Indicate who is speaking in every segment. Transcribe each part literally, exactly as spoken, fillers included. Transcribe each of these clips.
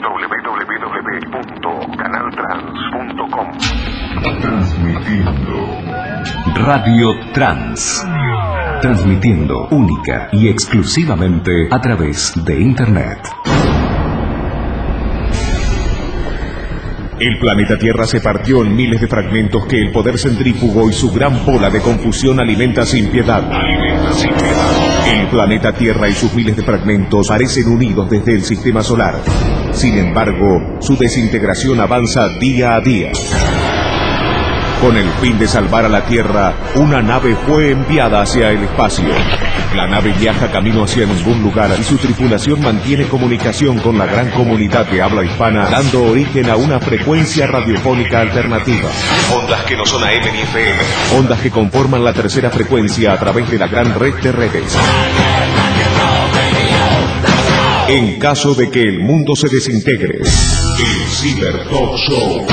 Speaker 1: w w w punto canal trans punto com.
Speaker 2: Transmitiendo Radio Trans. Transmitiendo única y exclusivamente a través de Internet. El planeta Tierra se partió en miles de fragmentos que el poder centrífugo y su gran bola de confusión alimenta sin piedad. Alimenta sin piedad. El planeta Tierra y sus miles de fragmentos parecen unidos desde el sistema solar. Sin embargo, su desintegración avanza día a día. Con el fin de salvar a la Tierra, una nave fue enviada hacia el espacio. La nave viaja camino hacia ningún lugar y su tripulación mantiene comunicación con la gran comunidad de habla hispana, dando origen a una frecuencia radiofónica alternativa. Ondas que no son A M ni F M. Ondas que conforman la tercera frecuencia a través de la gran red de redes. En caso de que el mundo se desintegre, el Cyber Talk Show.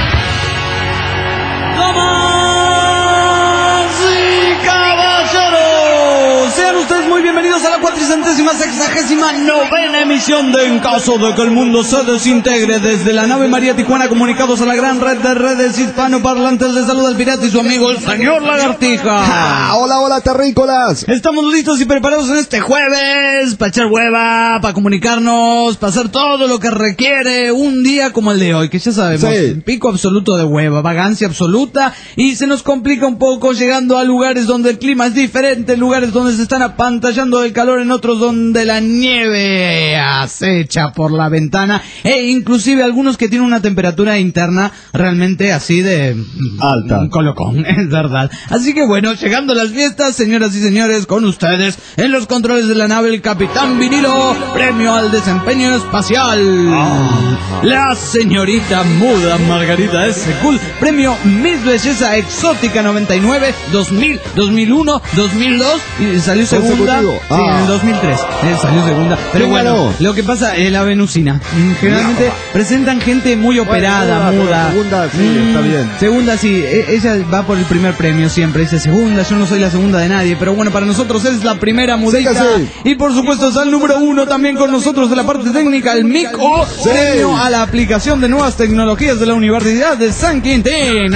Speaker 3: Bienvenidos a la cuatricentésima sexagésima novena emisión de En caso de que el mundo se desintegre. Desde la nave María Tijuana, comunicados a la gran red de redes hispanoparlantes, les saluda el pirata y su amigo el señor Lagartija.
Speaker 4: Ah, hola, hola, terrícolas.
Speaker 3: Estamos listos y preparados en este jueves para echar hueva, para comunicarnos, para hacer todo lo que requiere un día como el de hoy, que ya sabemos, sí. Pico absoluto de hueva, vagancia absoluta, y se nos complica un poco llegando a lugares donde el clima es diferente, lugares donde se están apantallando del calor, en otros donde la nieve acecha por la ventana, e inclusive algunos que tienen una temperatura interna realmente así de
Speaker 4: alta,
Speaker 3: un colocón, es verdad. Así que bueno, llegando a las fiestas, señoras y señores, con ustedes en los controles de la nave el Capitán Vinilo, premio al desempeño espacial. Oh. La señorita muda Margarita S. Cool, premio Miss Belleza Exótica noventa y nueve, dos mil, dos mil uno, dos mil dos, y salió segunda. Sí, ah. en el dos mil tres eh, salió segunda. Pero bueno, bueno, lo que pasa es la venusina. Generalmente no. presentan gente muy operada, bueno, muda.
Speaker 4: Segunda, sí, mm, está bien.
Speaker 3: Segunda, sí. Ella va por el primer premio siempre. Dice segunda, yo no soy la segunda de nadie. Pero bueno, para nosotros es la primera mudita. Sí, sí. Y por supuesto está el número uno también con nosotros de la parte técnica, el M I C O. Sí. Premio a la aplicación de nuevas tecnologías de la Universidad de San Quintín.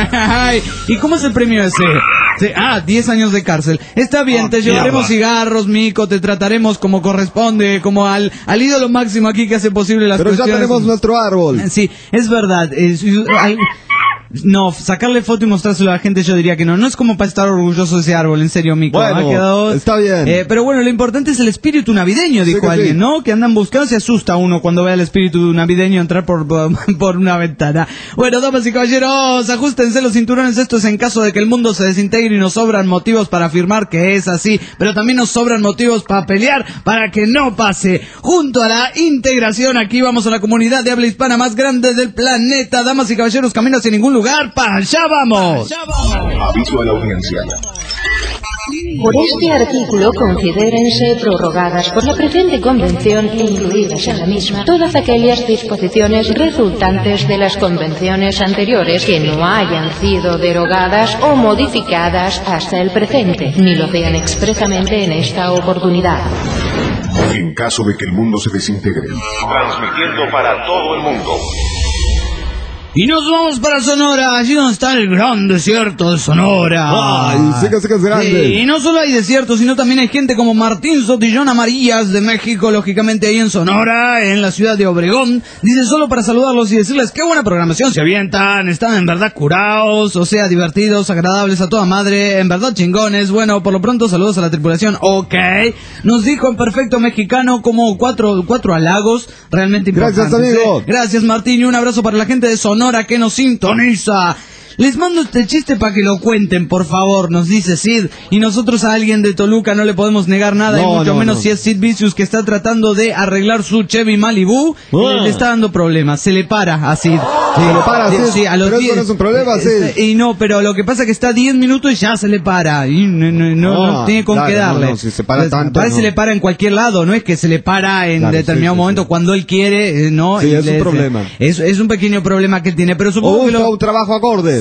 Speaker 3: ¿Y cómo es el premio ese? Sí, ah, diez años de cárcel. Está bien, oh, te llevaremos cigarros, Mico, te trataremos como corresponde, como al, al ídolo máximo aquí que hace posible las
Speaker 4: Pero
Speaker 3: cuestiones.
Speaker 4: Pero ya tenemos nuestro árbol.
Speaker 3: Sí, es verdad. Es, hay, no, sacarle foto y mostrárselo a la gente yo diría que no. No es como para estar orgulloso de ese árbol, en serio, Mico.
Speaker 4: Bueno, ha quedado,
Speaker 3: está bien. Eh, pero bueno, lo importante es el espíritu navideño, dijo sí alguien, sí. ¿no? Que andan buscando, se asusta uno cuando ve al espíritu navideño entrar por, por, por una ventana. Bueno, damas y caballeros, ajustense los cinturones. Esto es en caso de que el mundo se desintegre y nos sobran motivos para afirmar que es así. Pero también nos sobran motivos para pelear para que no pase. Junto a la integración, aquí vamos a la comunidad de habla hispana más grande del planeta. Damas y caballeros, camino hacia ningún lugar. ¡Para allá vamos!
Speaker 2: Allá vamos! Aviso a la audiencia.
Speaker 5: Por este artículo considérense prorrogadas por la presente convención e incluidas en la misma todas aquellas disposiciones resultantes de las convenciones anteriores que no hayan sido derogadas o modificadas hasta el presente, ni lo sean expresamente en esta oportunidad.
Speaker 2: En caso de que el mundo se desintegre, transmitiendo para todo el mundo.
Speaker 3: Y nos vamos para Sonora, allí donde está el gran desierto de Sonora.
Speaker 4: Ay, sí que, sí que es grande.
Speaker 3: Sí, y no solo hay desierto, sino también hay gente como Martín Sotillón Amarillas de México, lógicamente ahí en Sonora, en la ciudad de Obregón. Dice solo para saludarlos y decirles qué buena programación se avientan, están en verdad curados, o sea, divertidos, agradables a toda madre, en verdad chingones. Bueno, por lo pronto saludos a la tripulación, ok. Nos dijo en perfecto mexicano como cuatro, cuatro halagos realmente importantes.
Speaker 4: Gracias, amigo.
Speaker 3: ¿eh? Gracias, Martín, y un abrazo para la gente de Sonora que nos sintoniza. Les mando este chiste para que lo cuenten, por favor, nos dice Sid. Y nosotros a alguien de Toluca no le podemos negar nada, no, y mucho no, menos no. si es Sid Vicious, que está tratando de arreglar su Chevy Malibu. Oh. Y le está dando problemas, se le para a Sid.
Speaker 4: Se le para a Sid,
Speaker 3: sí, a los
Speaker 4: pero
Speaker 3: diez,
Speaker 4: eso no es un problema, Sid.
Speaker 3: Y no, pero lo que pasa es que está diez minutos y ya se le para. Y no, no, no, oh, no tiene con
Speaker 4: claro,
Speaker 3: qué darle.
Speaker 4: No, no, si se para tanto,
Speaker 3: parece
Speaker 4: no.
Speaker 3: se le para en cualquier lado, no es que se le para en claro, determinado sí, sí, momento sí. cuando él quiere, ¿no?
Speaker 4: Sí,
Speaker 3: y
Speaker 4: es
Speaker 3: le,
Speaker 4: un problema.
Speaker 3: Es, es un pequeño problema que tiene, pero supongo
Speaker 4: o
Speaker 3: que lo...
Speaker 4: un trabajo acorde.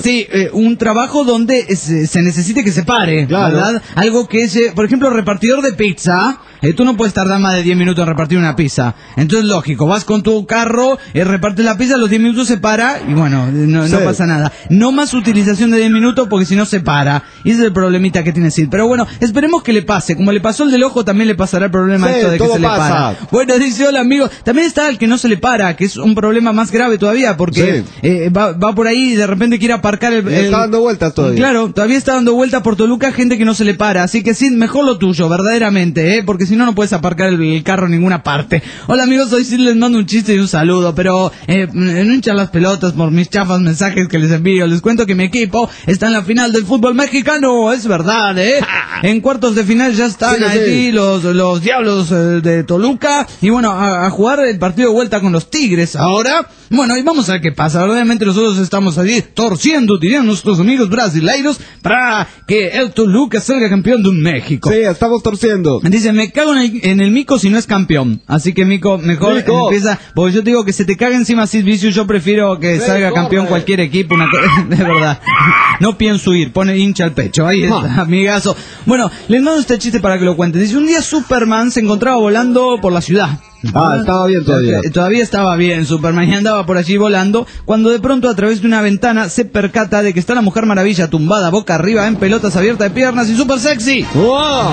Speaker 3: Sí, eh, un trabajo donde se, se necesite que se pare,
Speaker 4: Claro.
Speaker 3: ¿verdad? Algo que es, eh, por ejemplo, repartidor de pizza. Eh, tú no puedes tardar más de diez minutos en repartir una pizza. Entonces, lógico, vas con tu carro, eh, repartes la pizza, a los diez minutos se para y bueno, no,
Speaker 4: Sí.
Speaker 3: no pasa nada. No más utilización de diez minutos porque si no se para. Y ese es el problemita que tiene Sid. Pero bueno, esperemos que le pase. Como le pasó el del ojo, también le pasará el problema
Speaker 4: Sí,
Speaker 3: esto de que
Speaker 4: todo
Speaker 3: se le
Speaker 4: pasa.
Speaker 3: para. Bueno, dice, hola amigo. También está el que no se le para, que es un problema más grave todavía porque
Speaker 4: Sí.
Speaker 3: eh, va, va por ahí y de repente quiere aparcar el...
Speaker 4: Y
Speaker 3: el-
Speaker 4: está dando vueltas todavía.
Speaker 3: Claro, todavía está dando vuelta por Toluca gente que no se le para. Así que sí, mejor lo tuyo, verdaderamente, ¿eh? Porque si no, no puedes aparcar el, el carro en ninguna parte. Hola amigos, hoy sí les mando un chiste y un saludo, pero eh, no hinchan las pelotas por mis chafas mensajes que les envío. Les cuento que mi equipo está en la final del fútbol mexicano, es verdad, ¿eh? En cuartos de final ya están
Speaker 4: Sí, sí.
Speaker 3: allí los, los diablos eh, de Toluca. Y bueno, a, a jugar el partido de vuelta con los Tigres ahora. Bueno, y vamos a ver qué pasa. Verdaderamente nosotros estamos allí torciendo, dirían nuestros amigos brasileiros, para que el Toluca salga campeón de México.
Speaker 4: Sí, estamos torciendo.
Speaker 3: Dice, me cago en el, en el Mico si no es campeón. Así que Mico, mejor
Speaker 4: Mico.
Speaker 3: empieza. Porque yo te digo que se te caga encima Sid Vicious. Yo prefiero que
Speaker 4: Sí,
Speaker 3: salga
Speaker 4: corre.
Speaker 3: campeón cualquier equipo. Una co- de verdad. No pienso ir. Pone hincha al pecho. Ahí está, amigazo. Bueno, les mando este chiste para que lo cuente. Dice, un día Superman se encontraba volando por la ciudad.
Speaker 4: Ah, estaba bien todavía.
Speaker 3: Eh, Todavía estaba bien, Superman, y andaba por allí volando, cuando de pronto a través de una ventana se percata de que está la Mujer Maravilla tumbada boca arriba en pelotas abiertas de piernas y súper sexy.
Speaker 4: ¡Wow!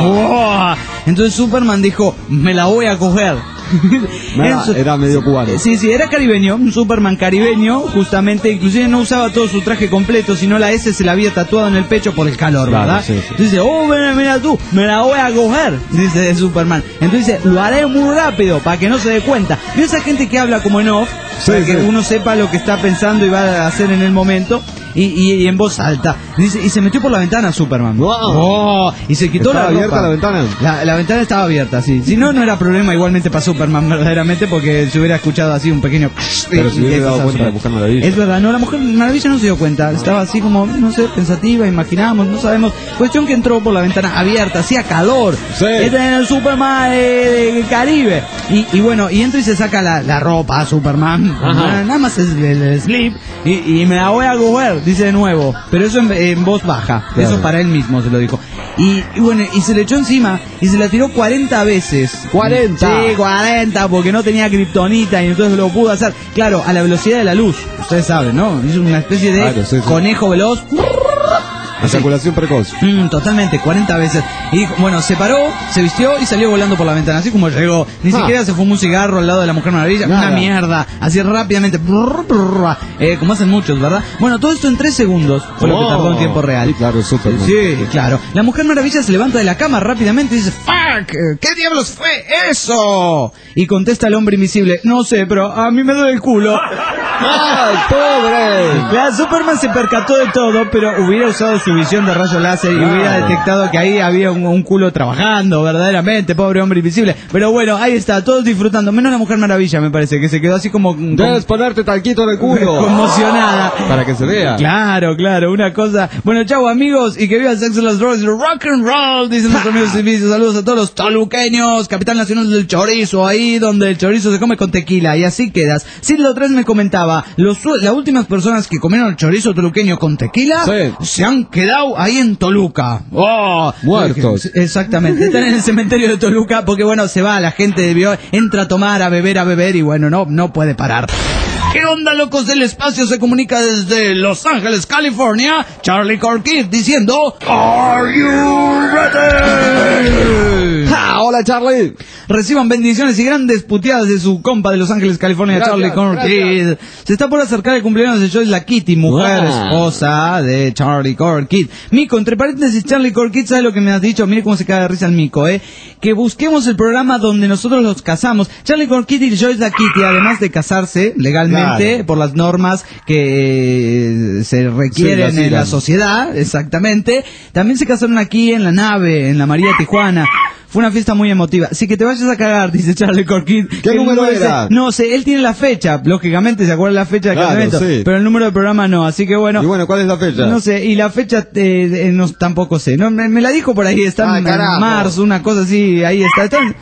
Speaker 3: ¡Oh! Entonces Superman dijo, me la voy a coger.
Speaker 4: Era,
Speaker 3: Eso-
Speaker 4: era medio cubano.
Speaker 3: Sí, sí, era caribeño, un Superman caribeño, justamente, inclusive no usaba todo su traje completo, sino la S se la había tatuado en el pecho por el calor,
Speaker 4: Claro,
Speaker 3: ¿verdad?
Speaker 4: sí, sí.
Speaker 3: Entonces dice, oh, mira, mira tú, me la voy a coger, dice Superman. Entonces dice, lo haré muy rápido, para que no se dé cuenta. Y esa gente que habla como en off,
Speaker 4: Sí,
Speaker 3: para que
Speaker 4: sí.
Speaker 3: uno sepa lo que está pensando y va a hacer en el momento, y, y, y en voz alta. Dice, y se metió por la ventana Superman.
Speaker 4: Wow.
Speaker 3: Oh, y se quitó
Speaker 4: ¿Estaba
Speaker 3: la
Speaker 4: abierta
Speaker 3: ropa.
Speaker 4: la ventana?
Speaker 3: La, la ventana estaba abierta, sí. Si no, no era problema igualmente para Superman, verdaderamente, porque se hubiera escuchado así un pequeño...
Speaker 4: Pero se hubiera
Speaker 3: y-
Speaker 4: dado
Speaker 3: y-
Speaker 4: cuenta la Mujer Maravilla.
Speaker 3: Es verdad, no, la Mujer Maravilla no se dio cuenta. Estaba así como, no sé, pensativa, imaginamos, no sabemos. Cuestión que entró por la ventana abierta, hacía calor.
Speaker 4: Sí.
Speaker 3: Este es el Superman eh, del Caribe. Y, y bueno, y entra y se saca la, la ropa a Superman.
Speaker 4: Ajá.
Speaker 3: Nada más es el, el slip. Y, y me la voy a coger, dice de nuevo. Pero eso en, en voz baja.
Speaker 4: Claro.
Speaker 3: Eso para él mismo se lo dijo. Y, y bueno, y se le echó encima y se la tiró cuarenta veces.
Speaker 4: ¿cuarenta?
Speaker 3: Sí, cuarenta, porque no tenía kriptonita y entonces lo pudo hacer. Claro, a la velocidad de la luz. Ustedes saben, ¿no? Hizo una especie de
Speaker 4: Claro, sí, sí.
Speaker 3: conejo veloz.
Speaker 4: Eyaculación precoz.
Speaker 3: Mm, totalmente, cuarenta veces. Y dijo, bueno, se paró, se vistió y salió volando por la ventana, así como llegó. Ni
Speaker 4: Ah.
Speaker 3: siquiera se fumó un cigarro al lado de la Mujer Maravilla.
Speaker 4: Nada.
Speaker 3: Una mierda, así rápidamente. Brr, brr, eh, como hacen muchos, ¿verdad? Bueno, todo esto en tres segundos fue lo que
Speaker 4: Oh.
Speaker 3: tardó en tiempo real.
Speaker 4: Sí, claro, Superman.
Speaker 3: Sí, claro. La Mujer Maravilla se levanta de la cama rápidamente y dice, ¡fuck! ¿Qué diablos fue eso? Y contesta el hombre invisible, no sé, pero a mí me duele el culo.
Speaker 4: ¡Ay, pobre!
Speaker 3: La Superman se percató de todo, pero hubiera usado su visión de rayo láser y
Speaker 4: Claro.
Speaker 3: hubiera detectado que ahí había un, un culo trabajando, verdaderamente, pobre hombre invisible. Pero bueno, ahí está, todos disfrutando, menos la Mujer Maravilla, me parece, que se quedó así como... como-
Speaker 4: Debes ponerte talquito en el culo.
Speaker 3: conmocionada.
Speaker 4: Para que se vea.
Speaker 3: Claro, claro, una cosa. Bueno, chau amigos, y que viva Sex and los Drugs, rock and roll, dicen nuestros amigos y vicios. Saludos a todos los toluqueños, capital nacional del chorizo, ahí donde el chorizo se come con tequila, y así quedas. Sildo tres me comentaba, los, su- las últimas personas que comieron el chorizo toluqueño con tequila,
Speaker 4: Sí.
Speaker 3: se han quedado ahí en Toluca. ¡Oh!
Speaker 4: Muertos.
Speaker 3: Exactamente, están en el cementerio de Toluca, porque bueno, se va la gente de Bio, entra a tomar, a beber, a beber, y bueno, no, no puede parar. ¿Qué onda, locos del espacio? Se comunica desde Los Ángeles, California, Charlie Corkid diciendo, ¿Are you ready?
Speaker 4: ¡Ja! ¡Hola, Charlie!
Speaker 3: Reciban bendiciones y grandes puteadas de su compa de Los Ángeles, California,
Speaker 4: Gracias,
Speaker 3: Charlie Corkid. Se está por acercar el cumpleaños de Joyce la Kitty, mujer,
Speaker 4: Wow.
Speaker 3: esposa de Charlie Corkid. Mico, entre paréntesis, Charlie Corkid, ¿sabe lo que me has dicho? Mire cómo se cae de risa el Mico, ¿eh? Que busquemos el programa donde nosotros los casamos. Charlie Corkid y Joyce la Kitty, además de casarse legalmente,
Speaker 4: Claro.
Speaker 3: por las normas que eh, se requieren
Speaker 4: Sí, las
Speaker 3: en la
Speaker 4: sigan.
Speaker 3: sociedad, exactamente, también se casaron aquí en la nave, en la María Tijuana. Fue una fiesta muy emotiva. Así que te vayas a cagar, dice Charlie Corkid.
Speaker 4: ¿Qué
Speaker 3: El
Speaker 4: número
Speaker 3: ese-
Speaker 4: era?
Speaker 3: No sé, él tiene la fecha, lógicamente se acuerda la fecha del
Speaker 4: Claro,
Speaker 3: casamiento,
Speaker 4: sí.
Speaker 3: pero el número del programa no, así que bueno.
Speaker 4: Y bueno, ¿cuál es la fecha?
Speaker 3: No sé, y la fecha eh, eh, no, tampoco sé. No, me, me la dijo por ahí, está
Speaker 4: Ah,
Speaker 3: en,
Speaker 4: carajo.
Speaker 3: en marzo, una cosa así, ahí está. Está en-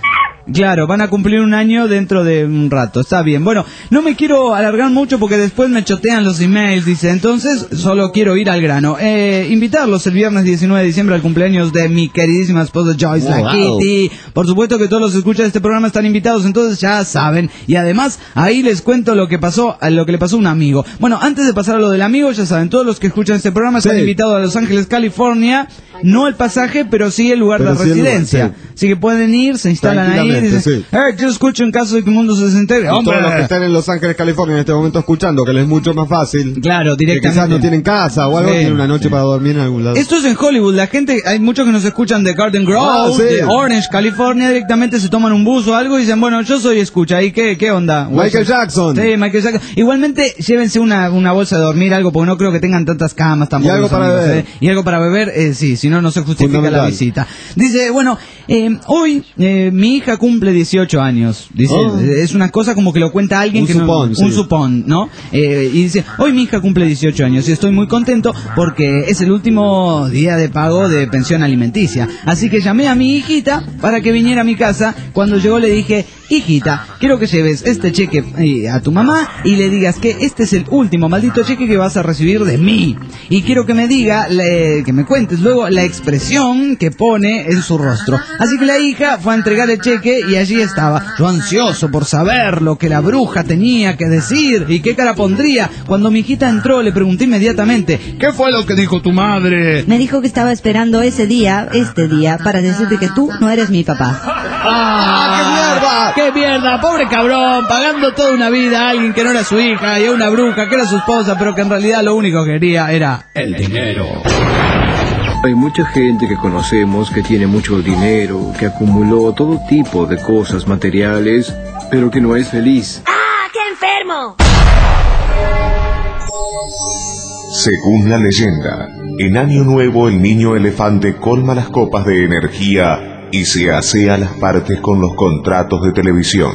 Speaker 3: Claro, van a cumplir un año dentro de un rato, está bien. Bueno, no me quiero alargar mucho porque después me chotean los emails, dice, entonces solo quiero ir al grano. Eh, invitarlos el viernes diecinueve de diciembre al cumpleaños de mi queridísima esposa Joyce
Speaker 4: Wow.
Speaker 3: La Kitty. Por supuesto que todos los que escuchan este programa están invitados, entonces ya saben. Y además, ahí les cuento lo que pasó, lo que le pasó a un amigo. Bueno, antes de pasar a lo del amigo, ya saben, todos los que escuchan este programa están
Speaker 4: Sí.
Speaker 3: invitados a Los Ángeles, California. No el pasaje, pero sí el lugar
Speaker 4: Pero
Speaker 3: de
Speaker 4: sí el lugar,
Speaker 3: residencia.
Speaker 4: sí.
Speaker 3: Así que pueden ir, se instalan ahí y
Speaker 4: Tranquilamente,
Speaker 3: dicen,
Speaker 4: sí.
Speaker 3: eh, yo escucho en caso de que el mundo se desintegre.
Speaker 4: Y
Speaker 3: ¡Hombre!
Speaker 4: todos los que están en Los Ángeles, California en este momento escuchando, que les es mucho más fácil.
Speaker 3: Claro,
Speaker 4: Que
Speaker 3: directamente.
Speaker 4: quizás no tienen casa o algo,
Speaker 3: Sí,
Speaker 4: tienen una noche
Speaker 3: sí.
Speaker 4: para dormir en algún lado.
Speaker 3: Esto es en Hollywood, la gente, hay muchos que nos escuchan de Garden Grove,
Speaker 4: Ah, sí.
Speaker 3: de Orange, California, directamente se toman un bus o algo y dicen, bueno, yo soy escucha, ¿y qué, qué onda?
Speaker 4: Michael Jackson.
Speaker 3: Sí, Michael Jackson. Igualmente, llévense una, una bolsa de dormir, algo, porque no creo que tengan tantas camas tampoco.
Speaker 4: Y algo
Speaker 3: los
Speaker 4: para
Speaker 3: amigos,
Speaker 4: beber.
Speaker 3: ¿eh? Y algo para beber, eh, sí, si no, no se justifica la
Speaker 4: Fundamental.
Speaker 3: visita. Dice, bueno, eh, hoy eh, mi hija cumple dieciocho años. Dice,
Speaker 4: Oh.
Speaker 3: eh, es una cosa como que lo cuenta alguien
Speaker 4: Un
Speaker 3: que
Speaker 4: supón,
Speaker 3: no,
Speaker 4: sí.
Speaker 3: un supón, ¿no? Eh, y dice, hoy mi hija cumple dieciocho años y estoy muy contento porque es el último día de pago de pensión alimenticia. Así que llamé a mi hijita para que viniera a mi casa. Cuando llegó le dije, hijita, quiero que lleves este cheque eh, a tu mamá y le digas que este es el último maldito cheque que vas a recibir de mí. Y quiero que me diga, le- que me cuentes luego la expresión que pone en su rostro. Así que la hija fue a entregar el cheque y allí estaba, yo ansioso por saber lo que la bruja tenía que decir y qué cara pondría. Cuando mi hijita entró le pregunté inmediatamente, ¿qué fue lo que dijo tu madre?
Speaker 6: Me dijo que estaba esperando ese día, este día, para decirte que tú no eres mi papá.
Speaker 3: ¡Ah, qué mierda! ¡Qué mierda! Pobre cabrón, pagando toda una vida a alguien que no era su hija y a una bruja que era su esposa, pero que en realidad lo único que quería era el dinero.
Speaker 7: Hay mucha gente que conocemos que tiene mucho dinero, que acumuló todo tipo de cosas materiales, pero que no es feliz.
Speaker 8: ¡Ah, qué enfermo!
Speaker 2: Según la leyenda, en Año Nuevo el niño elefante colma las copas de energía y se asea las partes con los contratos de televisión.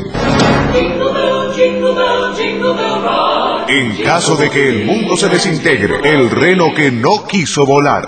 Speaker 2: En caso de que el mundo se desintegre, el reno que no quiso volar.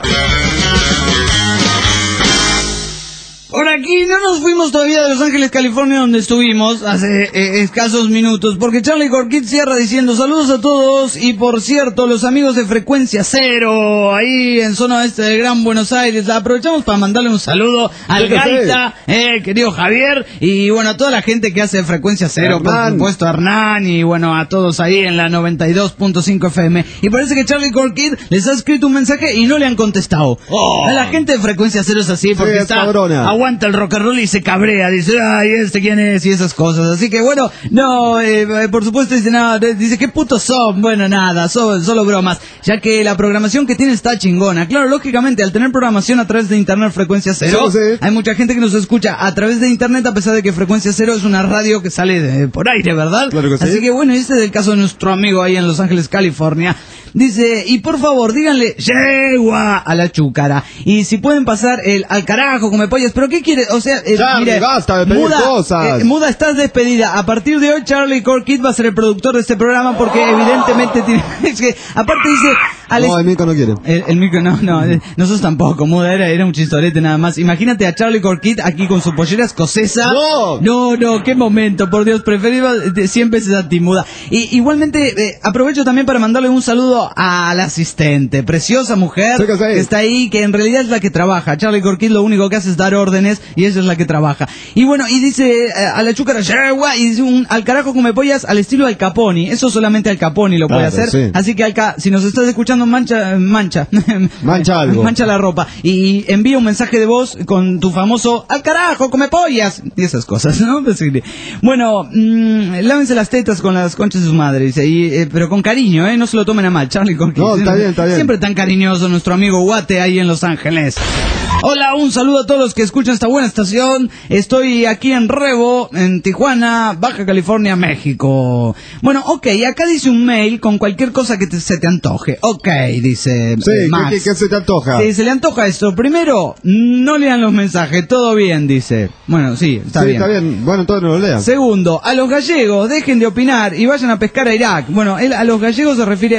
Speaker 3: Por aquí no nos fuimos todavía de Los Ángeles, California, donde estuvimos hace eh, escasos minutos, porque Charlie Corkit cierra diciendo saludos a todos y por cierto, los amigos de Frecuencia Cero, ahí en zona oeste de Gran Buenos Aires, aprovechamos para mandarle un saludo al
Speaker 4: Sí, sí.
Speaker 3: Gaita, eh, querido Javier, y bueno, a toda la gente que hace Frecuencia Cero, por
Speaker 4: Hernán.
Speaker 3: supuesto a Hernán, y bueno, a todos ahí en la noventa y dos punto cinco F M, y parece que Charlie Corkit les ha escrito un mensaje y no le han contestado. A la gente de Frecuencia Cero es así, porque
Speaker 4: es
Speaker 3: está...
Speaker 4: cabrona.
Speaker 3: aguanta el rock and roll y se cabrea, dice, ay, este quién es y esas cosas. Así que bueno, no, eh, eh, por supuesto dice nada, dice, ¿qué putos son? Bueno, nada, son solo bromas, ya que la programación que tiene está chingona. Claro, lógicamente, al tener programación a través de internet Frecuencia Cero,
Speaker 4: Sí, sí.
Speaker 3: hay mucha gente que nos escucha a través de internet, a pesar de que Frecuencia Cero es una radio que sale de- por aire, ¿verdad?
Speaker 4: Claro que sí.
Speaker 3: Así que bueno, este es el caso de nuestro amigo ahí en Los Ángeles, California. Dice, y por favor, díganle, yegua a la chúcara. Y si pueden pasar el al carajo, come pollas, pero ¿qué quiere? O sea, eh,
Speaker 4: Charlie,
Speaker 3: mire,
Speaker 4: basta de pedir
Speaker 3: Muda,
Speaker 4: cosas.
Speaker 3: eh, Muda, estás despedida. A partir de hoy, Charlie Corkit va a ser el productor de este programa porque evidentemente tiene... Es que, aparte dice... al
Speaker 4: No, el Mico no quiere.
Speaker 3: el, el micro, no, no, eh, nosotros tampoco, Muda, era, era un chistorete nada más. Imagínate a Charlie Corkit aquí con su pollera escocesa.
Speaker 4: ¡No!
Speaker 3: No, no, qué momento, por Dios, preferido de cien veces a ti, Muda. Y igualmente, eh, aprovecho también para mandarle un saludo a la asistente, preciosa mujer,
Speaker 4: Sí, que sí.
Speaker 3: que está ahí, que en realidad es la que trabaja. Charlie Corkit lo único que hace es dar órdenes y ella es la que trabaja. Y bueno, y dice eh, a la chúcara, yegua, y dice un al carajo come pollas al estilo Al Capone. Eso solamente Al Capone lo puede
Speaker 4: Claro,
Speaker 3: hacer.
Speaker 4: sí.
Speaker 3: Así que Alca, si nos estás escuchando, mancha, mancha.
Speaker 4: Mancha algo.
Speaker 3: Mancha la ropa. Y envía un mensaje de voz con tu famoso al carajo, come pollas. Y esas cosas, ¿no? Pues, sí. Bueno, mmm, lávense las tetas con las conchas de su madre, dice. Y, eh, pero con cariño, ¿eh? No se lo tomen a mal, Charlie Corkit.
Speaker 4: No, está bien, está bien.
Speaker 3: Siempre tan cariñoso nuestro amigo Guate ahí en Los Ángeles. Hola, un saludo a todos los que escuchan esta buena estación. Estoy aquí en Rebo, en Tijuana, Baja California, México. Bueno, ok, acá dice un mail con cualquier cosa que te- se te antoje. Ok, dice
Speaker 4: Sí,
Speaker 3: eh,
Speaker 4: ¿qué,
Speaker 3: Max.
Speaker 4: qué- qué se te antoja?
Speaker 3: Sí, se le antoja esto. Primero, no lean los mensajes, todo bien, dice. Bueno, sí, está
Speaker 4: sí,
Speaker 3: bien.
Speaker 4: está bien. Bueno, entonces no lo lean.
Speaker 3: Segundo, a los gallegos, dejen de opinar y vayan a pescar a Irak. Bueno, él a los gallegos se refiere a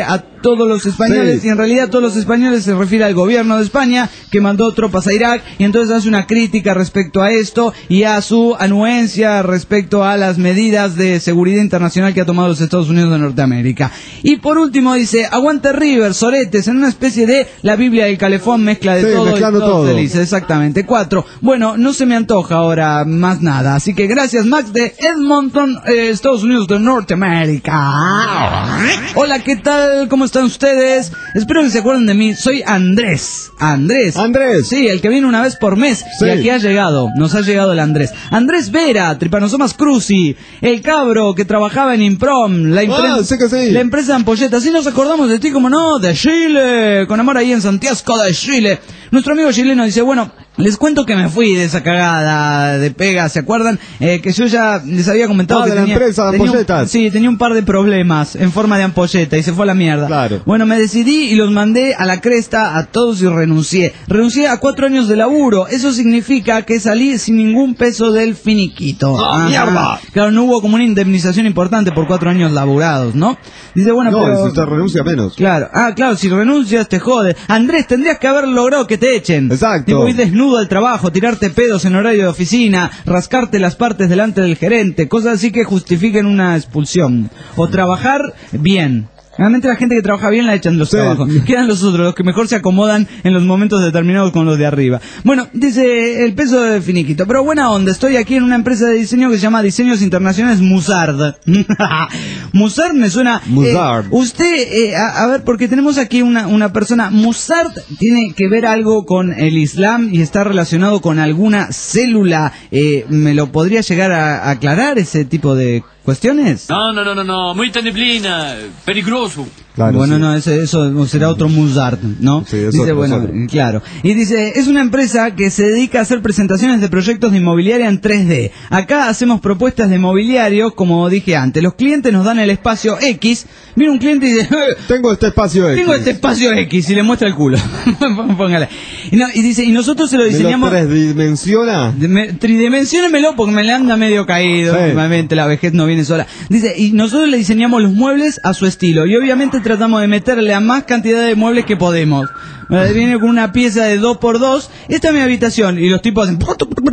Speaker 3: todos los españoles,
Speaker 4: Sí.
Speaker 3: y en realidad todos los españoles se refiere al gobierno de España, que mandó tropas a Irak, y entonces hace una crítica respecto a esto y a su anuencia respecto a las medidas de seguridad internacional que ha tomado los Estados Unidos de Norteamérica. Y por último dice, aguante River, soretes, en una especie de la Biblia del Calefón, mezcla de
Speaker 4: Sí,
Speaker 3: todo y
Speaker 4: mezclando
Speaker 3: todos
Speaker 4: todo.
Speaker 3: felices, exactamente. Cuatro. Bueno, no se me antoja ahora más nada, así que gracias Max de Edmonton, eh, Estados Unidos de Norteamérica. Hola, ¿qué tal? ¿Cómo están ustedes? Espero que se acuerden de mí. Soy Andrés. Andrés.
Speaker 4: Andrés.
Speaker 3: Sí, el que viene una vez por mes.
Speaker 4: Sí.
Speaker 3: Y aquí ha llegado. Nos ha llegado el Andrés. Andrés Vera, Tripanosomas Cruzi. El cabro que trabajaba en Improm. La, impren-
Speaker 4: Ah, sí que sí.
Speaker 3: la empresa de ampolletas. Sí nos acordamos de ti, como no, de Chile. Con amor ahí en Santiago de Chile. Nuestro amigo chileno dice, bueno, les cuento que me fui de esa cagada de pega, ¿se acuerdan? Eh, que yo ya les había comentado
Speaker 4: Ah,
Speaker 3: que
Speaker 4: de la
Speaker 3: tenía,
Speaker 4: empresa de
Speaker 3: tenía un-
Speaker 4: ampolletas.
Speaker 3: sí, tenía un par de problemas en forma de ampolleta y se fue a la mierda.
Speaker 4: Claro.
Speaker 3: Bueno, me decidí y los mandé a la cresta a todos y renuncié. Renuncié a cuatro años de laburo. Eso significa que salí sin ningún peso del finiquito.
Speaker 4: ¡Ah,
Speaker 3: Ajá.
Speaker 4: mierda!
Speaker 3: Claro, no hubo como una indemnización importante por cuatro años laburados, ¿no? Dice, bueno,
Speaker 4: No,
Speaker 3: pero...
Speaker 4: si usted renuncia menos.
Speaker 3: Claro, ah, claro, si renuncias te jode. Andrés, tendrías que haber logrado que te echen.
Speaker 4: Exacto.
Speaker 3: Tipo, ir desnudo al trabajo, tirarte pedos en horario de oficina, rascarte las partes delante del gerente, cosas así que justifiquen una expulsión. O trabajar bien. Realmente la gente que trabaja bien la echan los
Speaker 4: Sí.
Speaker 3: trabajos. Quedan los otros, los que mejor se acomodan en los momentos determinados con los de arriba. Bueno, dice el peso de finiquito. Pero buena onda, estoy aquí en una empresa de diseño que se llama Diseños Internacionales Musard. Musard me suena...
Speaker 4: Musard.
Speaker 3: eh, usted, eh, a, a ver, porque tenemos aquí una, una persona... Musard tiene que ver algo con el Islam y está relacionado con alguna célula. Eh, ¿Me lo podría llegar a, a aclarar ese tipo de cuestiones?
Speaker 8: No, no, no, no, no, muita neblina, peligroso.
Speaker 4: Claro,
Speaker 3: bueno,
Speaker 4: sí.
Speaker 3: no, ese- eso será otro Musard, ¿no?
Speaker 4: Sí, es
Speaker 3: dice,
Speaker 4: otro,
Speaker 3: bueno,
Speaker 4: es otro.
Speaker 3: claro. Y dice, es una empresa que se dedica a hacer presentaciones de proyectos de inmobiliaria en tres D. Acá hacemos propuestas de mobiliario, como dije antes. Los clientes nos dan el espacio X. Mira un cliente y dice, "Eh,
Speaker 4: Tengo este espacio X.
Speaker 3: tengo este espacio X", y le muestra el culo. Póngale. Y, no, y dice, y nosotros se lo
Speaker 4: ¿Me lo
Speaker 3: diseñamos...
Speaker 4: tredimensiona?
Speaker 3: De- me- Tridimensiónemelo porque me le anda medio caído.
Speaker 4: Sí.
Speaker 3: Últimamente la vejez no viene sola. Dice, y nosotros le diseñamos los muebles a su estilo. Y obviamente tratamos de meterle a más cantidad de muebles que podemos. Eh, Viene con una pieza de dos por dos. Esta es mi habitación. Y los tipos hacen...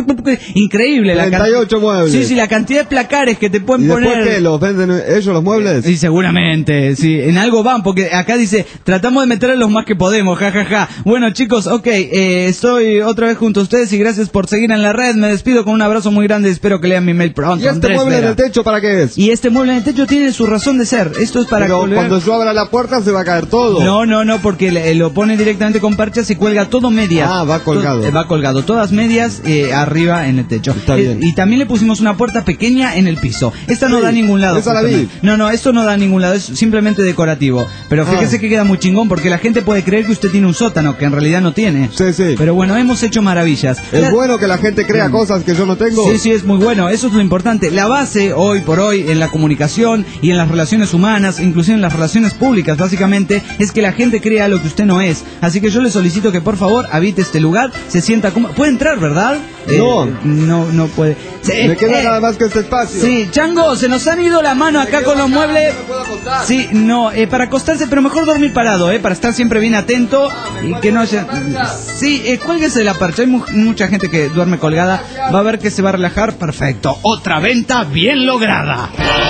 Speaker 3: Increíble. la
Speaker 4: treinta y ocho
Speaker 3: can-
Speaker 4: muebles.
Speaker 3: Sí, sí, la cantidad de placares que te
Speaker 4: ¿Y
Speaker 3: pueden
Speaker 4: después
Speaker 3: poner...
Speaker 4: qué? ¿Los venden ellos los muebles?
Speaker 3: Sí, seguramente, sí, en algo van, porque acá dice, tratamos de meterle los más que podemos, jajaja. Ja, ja. Bueno, chicos, ok, eh, estoy otra vez junto a ustedes y gracias por seguir en la red. Me despido con un abrazo muy grande, espero que lean mi mail pronto.
Speaker 4: ¿Y este
Speaker 3: Andrés
Speaker 4: mueble en
Speaker 3: Vera.
Speaker 4: el techo para qué es?
Speaker 3: Y este mueble en el techo tiene su razón de ser. Esto es para
Speaker 4: Pero
Speaker 3: colgar-
Speaker 4: cuando yo abra la puerta se va a caer todo.
Speaker 3: No, no, no, porque le- lo pone directamente con parchas y cuelga todo medias.
Speaker 4: Ah, va colgado.
Speaker 3: To- eh, va colgado, todas medias eh, arriba en el techo.
Speaker 4: Está
Speaker 3: Eh,
Speaker 4: bien.
Speaker 3: y también le pusimos una puerta pequeña en el piso. Esta no
Speaker 4: Sí,
Speaker 3: da a ningún lado.
Speaker 4: esa la vi.
Speaker 3: justamente. No, no, esto no da a ningún lado, es simplemente decorativo. Pero fíjese
Speaker 4: Ah.
Speaker 3: que queda muy chingón porque la gente puede creer que usted tiene un sótano, que en realidad no tiene.
Speaker 4: Sí, sí.
Speaker 3: Pero bueno, hemos hecho maravillas.
Speaker 4: Es
Speaker 3: La-
Speaker 4: bueno que la gente crea cosas que yo no tengo.
Speaker 3: Sí, sí, es muy bueno, eso es lo importante. La base hoy por hoy en la comunicación y en las relaciones humanas, inclusive en las relaciones públicas, básicamente, es que la gente crea lo que usted no es. Así que yo le solicito que por favor habite este lugar, se sienta como... Puede entrar, ¿verdad?
Speaker 4: No.
Speaker 3: no, no puede. Sí,
Speaker 4: Me queda
Speaker 3: eh,
Speaker 4: nada más que este espacio.
Speaker 3: Sí, Chango, se nos han ido la mano acá con los muebles. Sí, no, eh, para acostarse, pero mejor dormir parado, eh, para estar siempre bien atento y que no haya... Sí, eh, cuélguese de la parcha, hay mu- mucha gente que duerme colgada, va a ver que se va a relajar, perfecto. Otra venta bien lograda.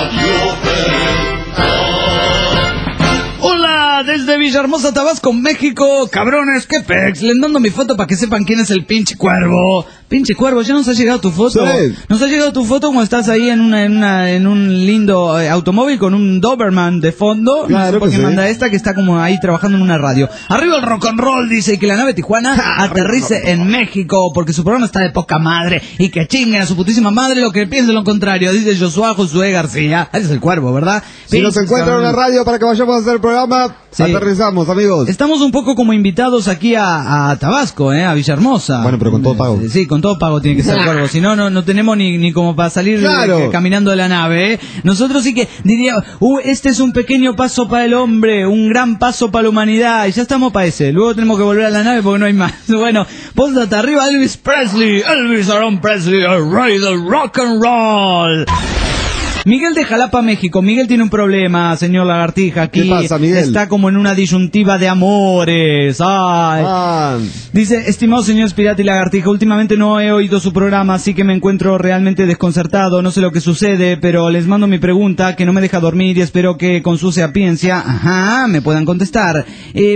Speaker 3: Hola, desde Villahermosa, Tabasco, México. Cabrones, qué pex. Les mando mi foto para que sepan quién es el pinche cuervo. Pinche cuervo, ¿ya nos ha llegado tu foto?
Speaker 4: Sí.
Speaker 3: Nos ha llegado tu foto cuando estás ahí en una, en una, en un lindo eh, automóvil con un Doberman de fondo.
Speaker 4: Claro
Speaker 3: no sé por
Speaker 4: que
Speaker 3: qué
Speaker 4: sí.
Speaker 3: manda esta que está como ahí trabajando en una radio. Arriba el rock and roll, dice, y que la nave Tijuana aterrice en México porque su programa está de poca madre y que chinguen a su putísima madre lo que piense lo contrario, dice Josué Josué García. Ese es el cuervo, ¿verdad?
Speaker 4: Si nos
Speaker 3: Pinches
Speaker 4: encuentran en una
Speaker 3: cabrones.
Speaker 4: radio para que vayamos a hacer el programa,
Speaker 3: Sí.
Speaker 4: aterrizamos, amigos.
Speaker 3: Estamos un poco como invitados aquí a, a Tabasco, ¿eh? A Villahermosa.
Speaker 4: Bueno, pero con todo pago.
Speaker 3: Sí, con todo pago tiene que ser cuervo. Si no, no, no tenemos ni, ni como para salir
Speaker 4: Claro.
Speaker 3: eh, caminando de la nave, ¿eh? Nosotros sí que diríamos, uh, este es un pequeño paso para el hombre, un gran paso para la humanidad. Y ya estamos para ese. Luego tenemos que volver a la nave porque no hay más. Bueno, póstate arriba, Elvis Presley. Elvis Aaron Presley, el rey del rock and roll. Miguel de Jalapa, México. Miguel tiene un problema, señor Lagartija. Aquí
Speaker 4: ¿Qué pasa, Miguel?
Speaker 3: está como en una disyuntiva de amores. Ay.
Speaker 4: Ah,
Speaker 3: Dice, estimado señor Pirata y Lagartija, últimamente no he oído su programa, así que me encuentro realmente desconcertado. No sé lo que sucede, pero les mando mi pregunta, que no me deja dormir y espero que con su sapiencia, ajá, me puedan contestar. Eh,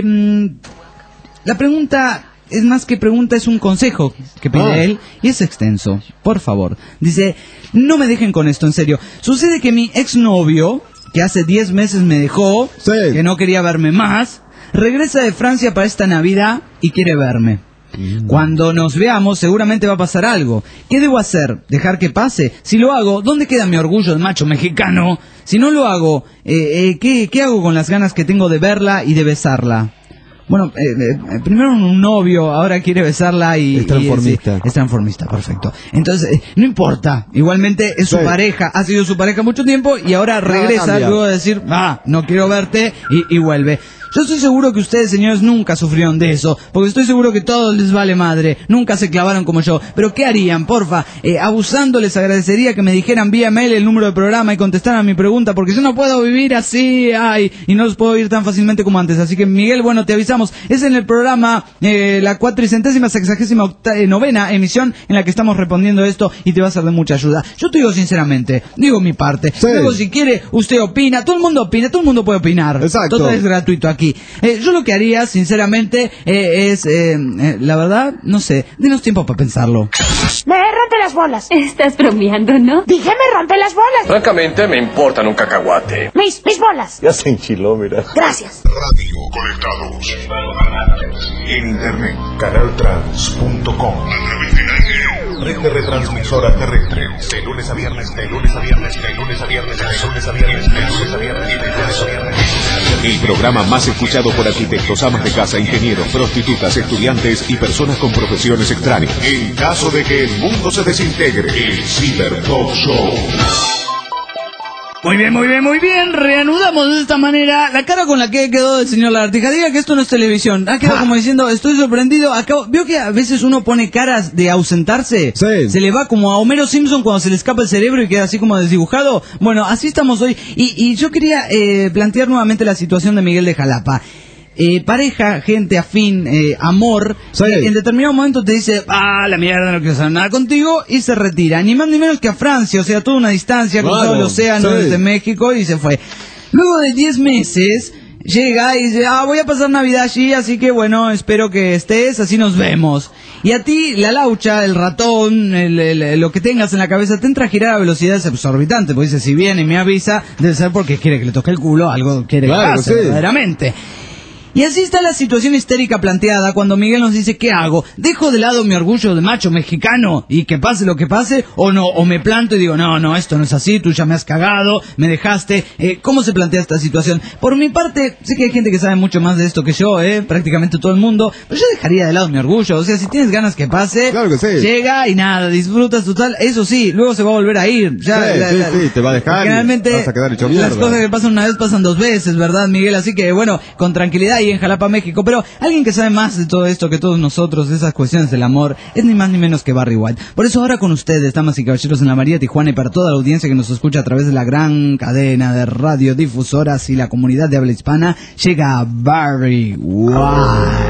Speaker 3: la pregunta... Es más que pregunta, es un consejo que pide
Speaker 4: Ah.
Speaker 3: él y es extenso. Por favor. Dice, no me dejen con esto, en serio. Sucede que mi exnovio, que hace diez meses me dejó,
Speaker 4: Sí.
Speaker 3: que no quería verme más, regresa de Francia para esta Navidad y quiere verme. Cuando nos veamos seguramente va a pasar algo. ¿Qué debo hacer? ¿Dejar que pase? Si lo hago, ¿dónde queda mi orgullo de macho mexicano? Si no lo hago, eh, eh, ¿qué, ¿qué hago con las ganas que tengo de verla y de besarla? Bueno, eh, eh, primero un novio, ahora quiere besarla y...
Speaker 4: Es transformista.
Speaker 3: y, sí, es transformista, perfecto. Entonces, eh, no importa. Igualmente es su
Speaker 4: Sí.
Speaker 3: pareja, ha sido su pareja mucho tiempo y ahora regresa
Speaker 4: cambia.
Speaker 3: luego de decir, ah, no quiero verte y, y vuelve. Yo estoy seguro que ustedes, señores, nunca sufrieron de eso, porque estoy seguro que todos les vale madre, nunca se clavaron como yo. Pero ¿qué harían, porfa? Eh, abusando les agradecería que me dijeran vía mail el número de programa y contestaran mi pregunta, porque yo no puedo vivir así, ay, y no los puedo ir tan fácilmente como antes. Así que, Miguel, bueno, te avisamos, es en el programa eh, la cuatricentésima sexagésima octa- eh, novena emisión en la que estamos respondiendo esto y te va a ser de mucha ayuda. Yo te digo sinceramente, digo mi parte.
Speaker 4: Sí.
Speaker 3: Luego, si quiere, usted opina, todo el mundo opina, todo el mundo puede opinar.
Speaker 4: Exacto.
Speaker 3: Todo es gratuito aquí. Eh, yo lo que haría, sinceramente, eh, es, eh, eh, la verdad, no sé, denos tiempo para pensarlo.
Speaker 9: Me rompe las bolas.
Speaker 5: Estás bromeando, ¿no?
Speaker 9: Dije me rompe las bolas.
Speaker 7: Francamente, me importan un cacahuate.
Speaker 9: Mis, mis bolas.
Speaker 10: Ya se enchiló, mira.
Speaker 9: Gracias.
Speaker 1: Radio conectados. En internet, canaltrans punto com. Red de retransmisora terrestre. De lunes a viernes, de lunes a viernes, de lunes a viernes, de lunes a viernes, de lunes a viernes, de lunes a viernes.
Speaker 2: El programa más escuchado por arquitectos, amas de casa, ingenieros, prostitutas, estudiantes y personas con profesiones extrañas.
Speaker 1: En caso de que el mundo se desintegre, el Cyber Talk Show.
Speaker 3: Muy bien, muy bien, muy bien. Reanudamos de esta manera. La cara con la que quedó el señor Lagartija. Diga que esto no es televisión. Ha quedado como diciendo, estoy sorprendido. Acabo... Veo que a veces uno pone caras de ausentarse.
Speaker 4: Sí.
Speaker 3: Se le va como a Homero Simpson cuando se le escapa el cerebro y queda así como desdibujado. Bueno, así estamos hoy. Y, y yo quería eh, plantear nuevamente la situación de Miguel de Jalapa. Eh, pareja, gente afín, eh, amor,
Speaker 4: Sí.
Speaker 3: eh, en determinado momento te dice, ah, la mierda, no quiero saber nada contigo, y se retira, ni más ni menos que a Francia, o sea, toda una distancia,
Speaker 4: Claro,
Speaker 3: cruzó el océano
Speaker 4: sí.
Speaker 3: desde México y se fue. Luego de diez meses, llega y dice, ah, voy a pasar Navidad allí, así que bueno, espero que estés, así nos vemos. Y a ti, la laucha, el ratón, el, el- lo que tengas en la cabeza, te entra a girar a velocidades exorbitantes, porque dice, si viene y me avisa, debe ser porque quiere que le toque el culo, algo quiere
Speaker 4: Claro,
Speaker 3: que pase,
Speaker 4: sí.
Speaker 3: verdaderamente. Y así está la situación histérica planteada cuando Miguel nos dice, ¿qué hago? ¿Dejo de lado mi orgullo de macho mexicano y que pase lo que pase? ¿O no? ¿O me planto y digo, no, no, esto no es así, tú ya me has cagado, me dejaste? Eh, ¿Cómo se plantea esta situación? Por mi parte, sé que hay gente que sabe mucho más de esto que yo, eh, prácticamente todo el mundo, pero yo dejaría de lado mi orgullo. O sea, si tienes ganas que pase,
Speaker 4: Claro que sí.
Speaker 3: llega y nada, disfrutas total. Eso sí, luego se va a volver a ir. Ya,
Speaker 4: Sí, sí, sí, te va a dejar y
Speaker 3: Generalmente,
Speaker 4: vas a quedar hecho
Speaker 3: las
Speaker 4: mierda.
Speaker 3: cosas que pasan una vez pasan dos veces, ¿verdad, Miguel? Así que, bueno, con tranquilidad y en Jalapa, México. Pero alguien que sabe más de todo esto que todos nosotros, de esas cuestiones del amor, es ni más ni menos que Barry White. Por eso ahora con ustedes, damas y caballeros, en la María Tijuana y para toda la audiencia que nos escucha a través de la gran cadena de radiodifusoras y la comunidad de habla hispana, llega Barry White.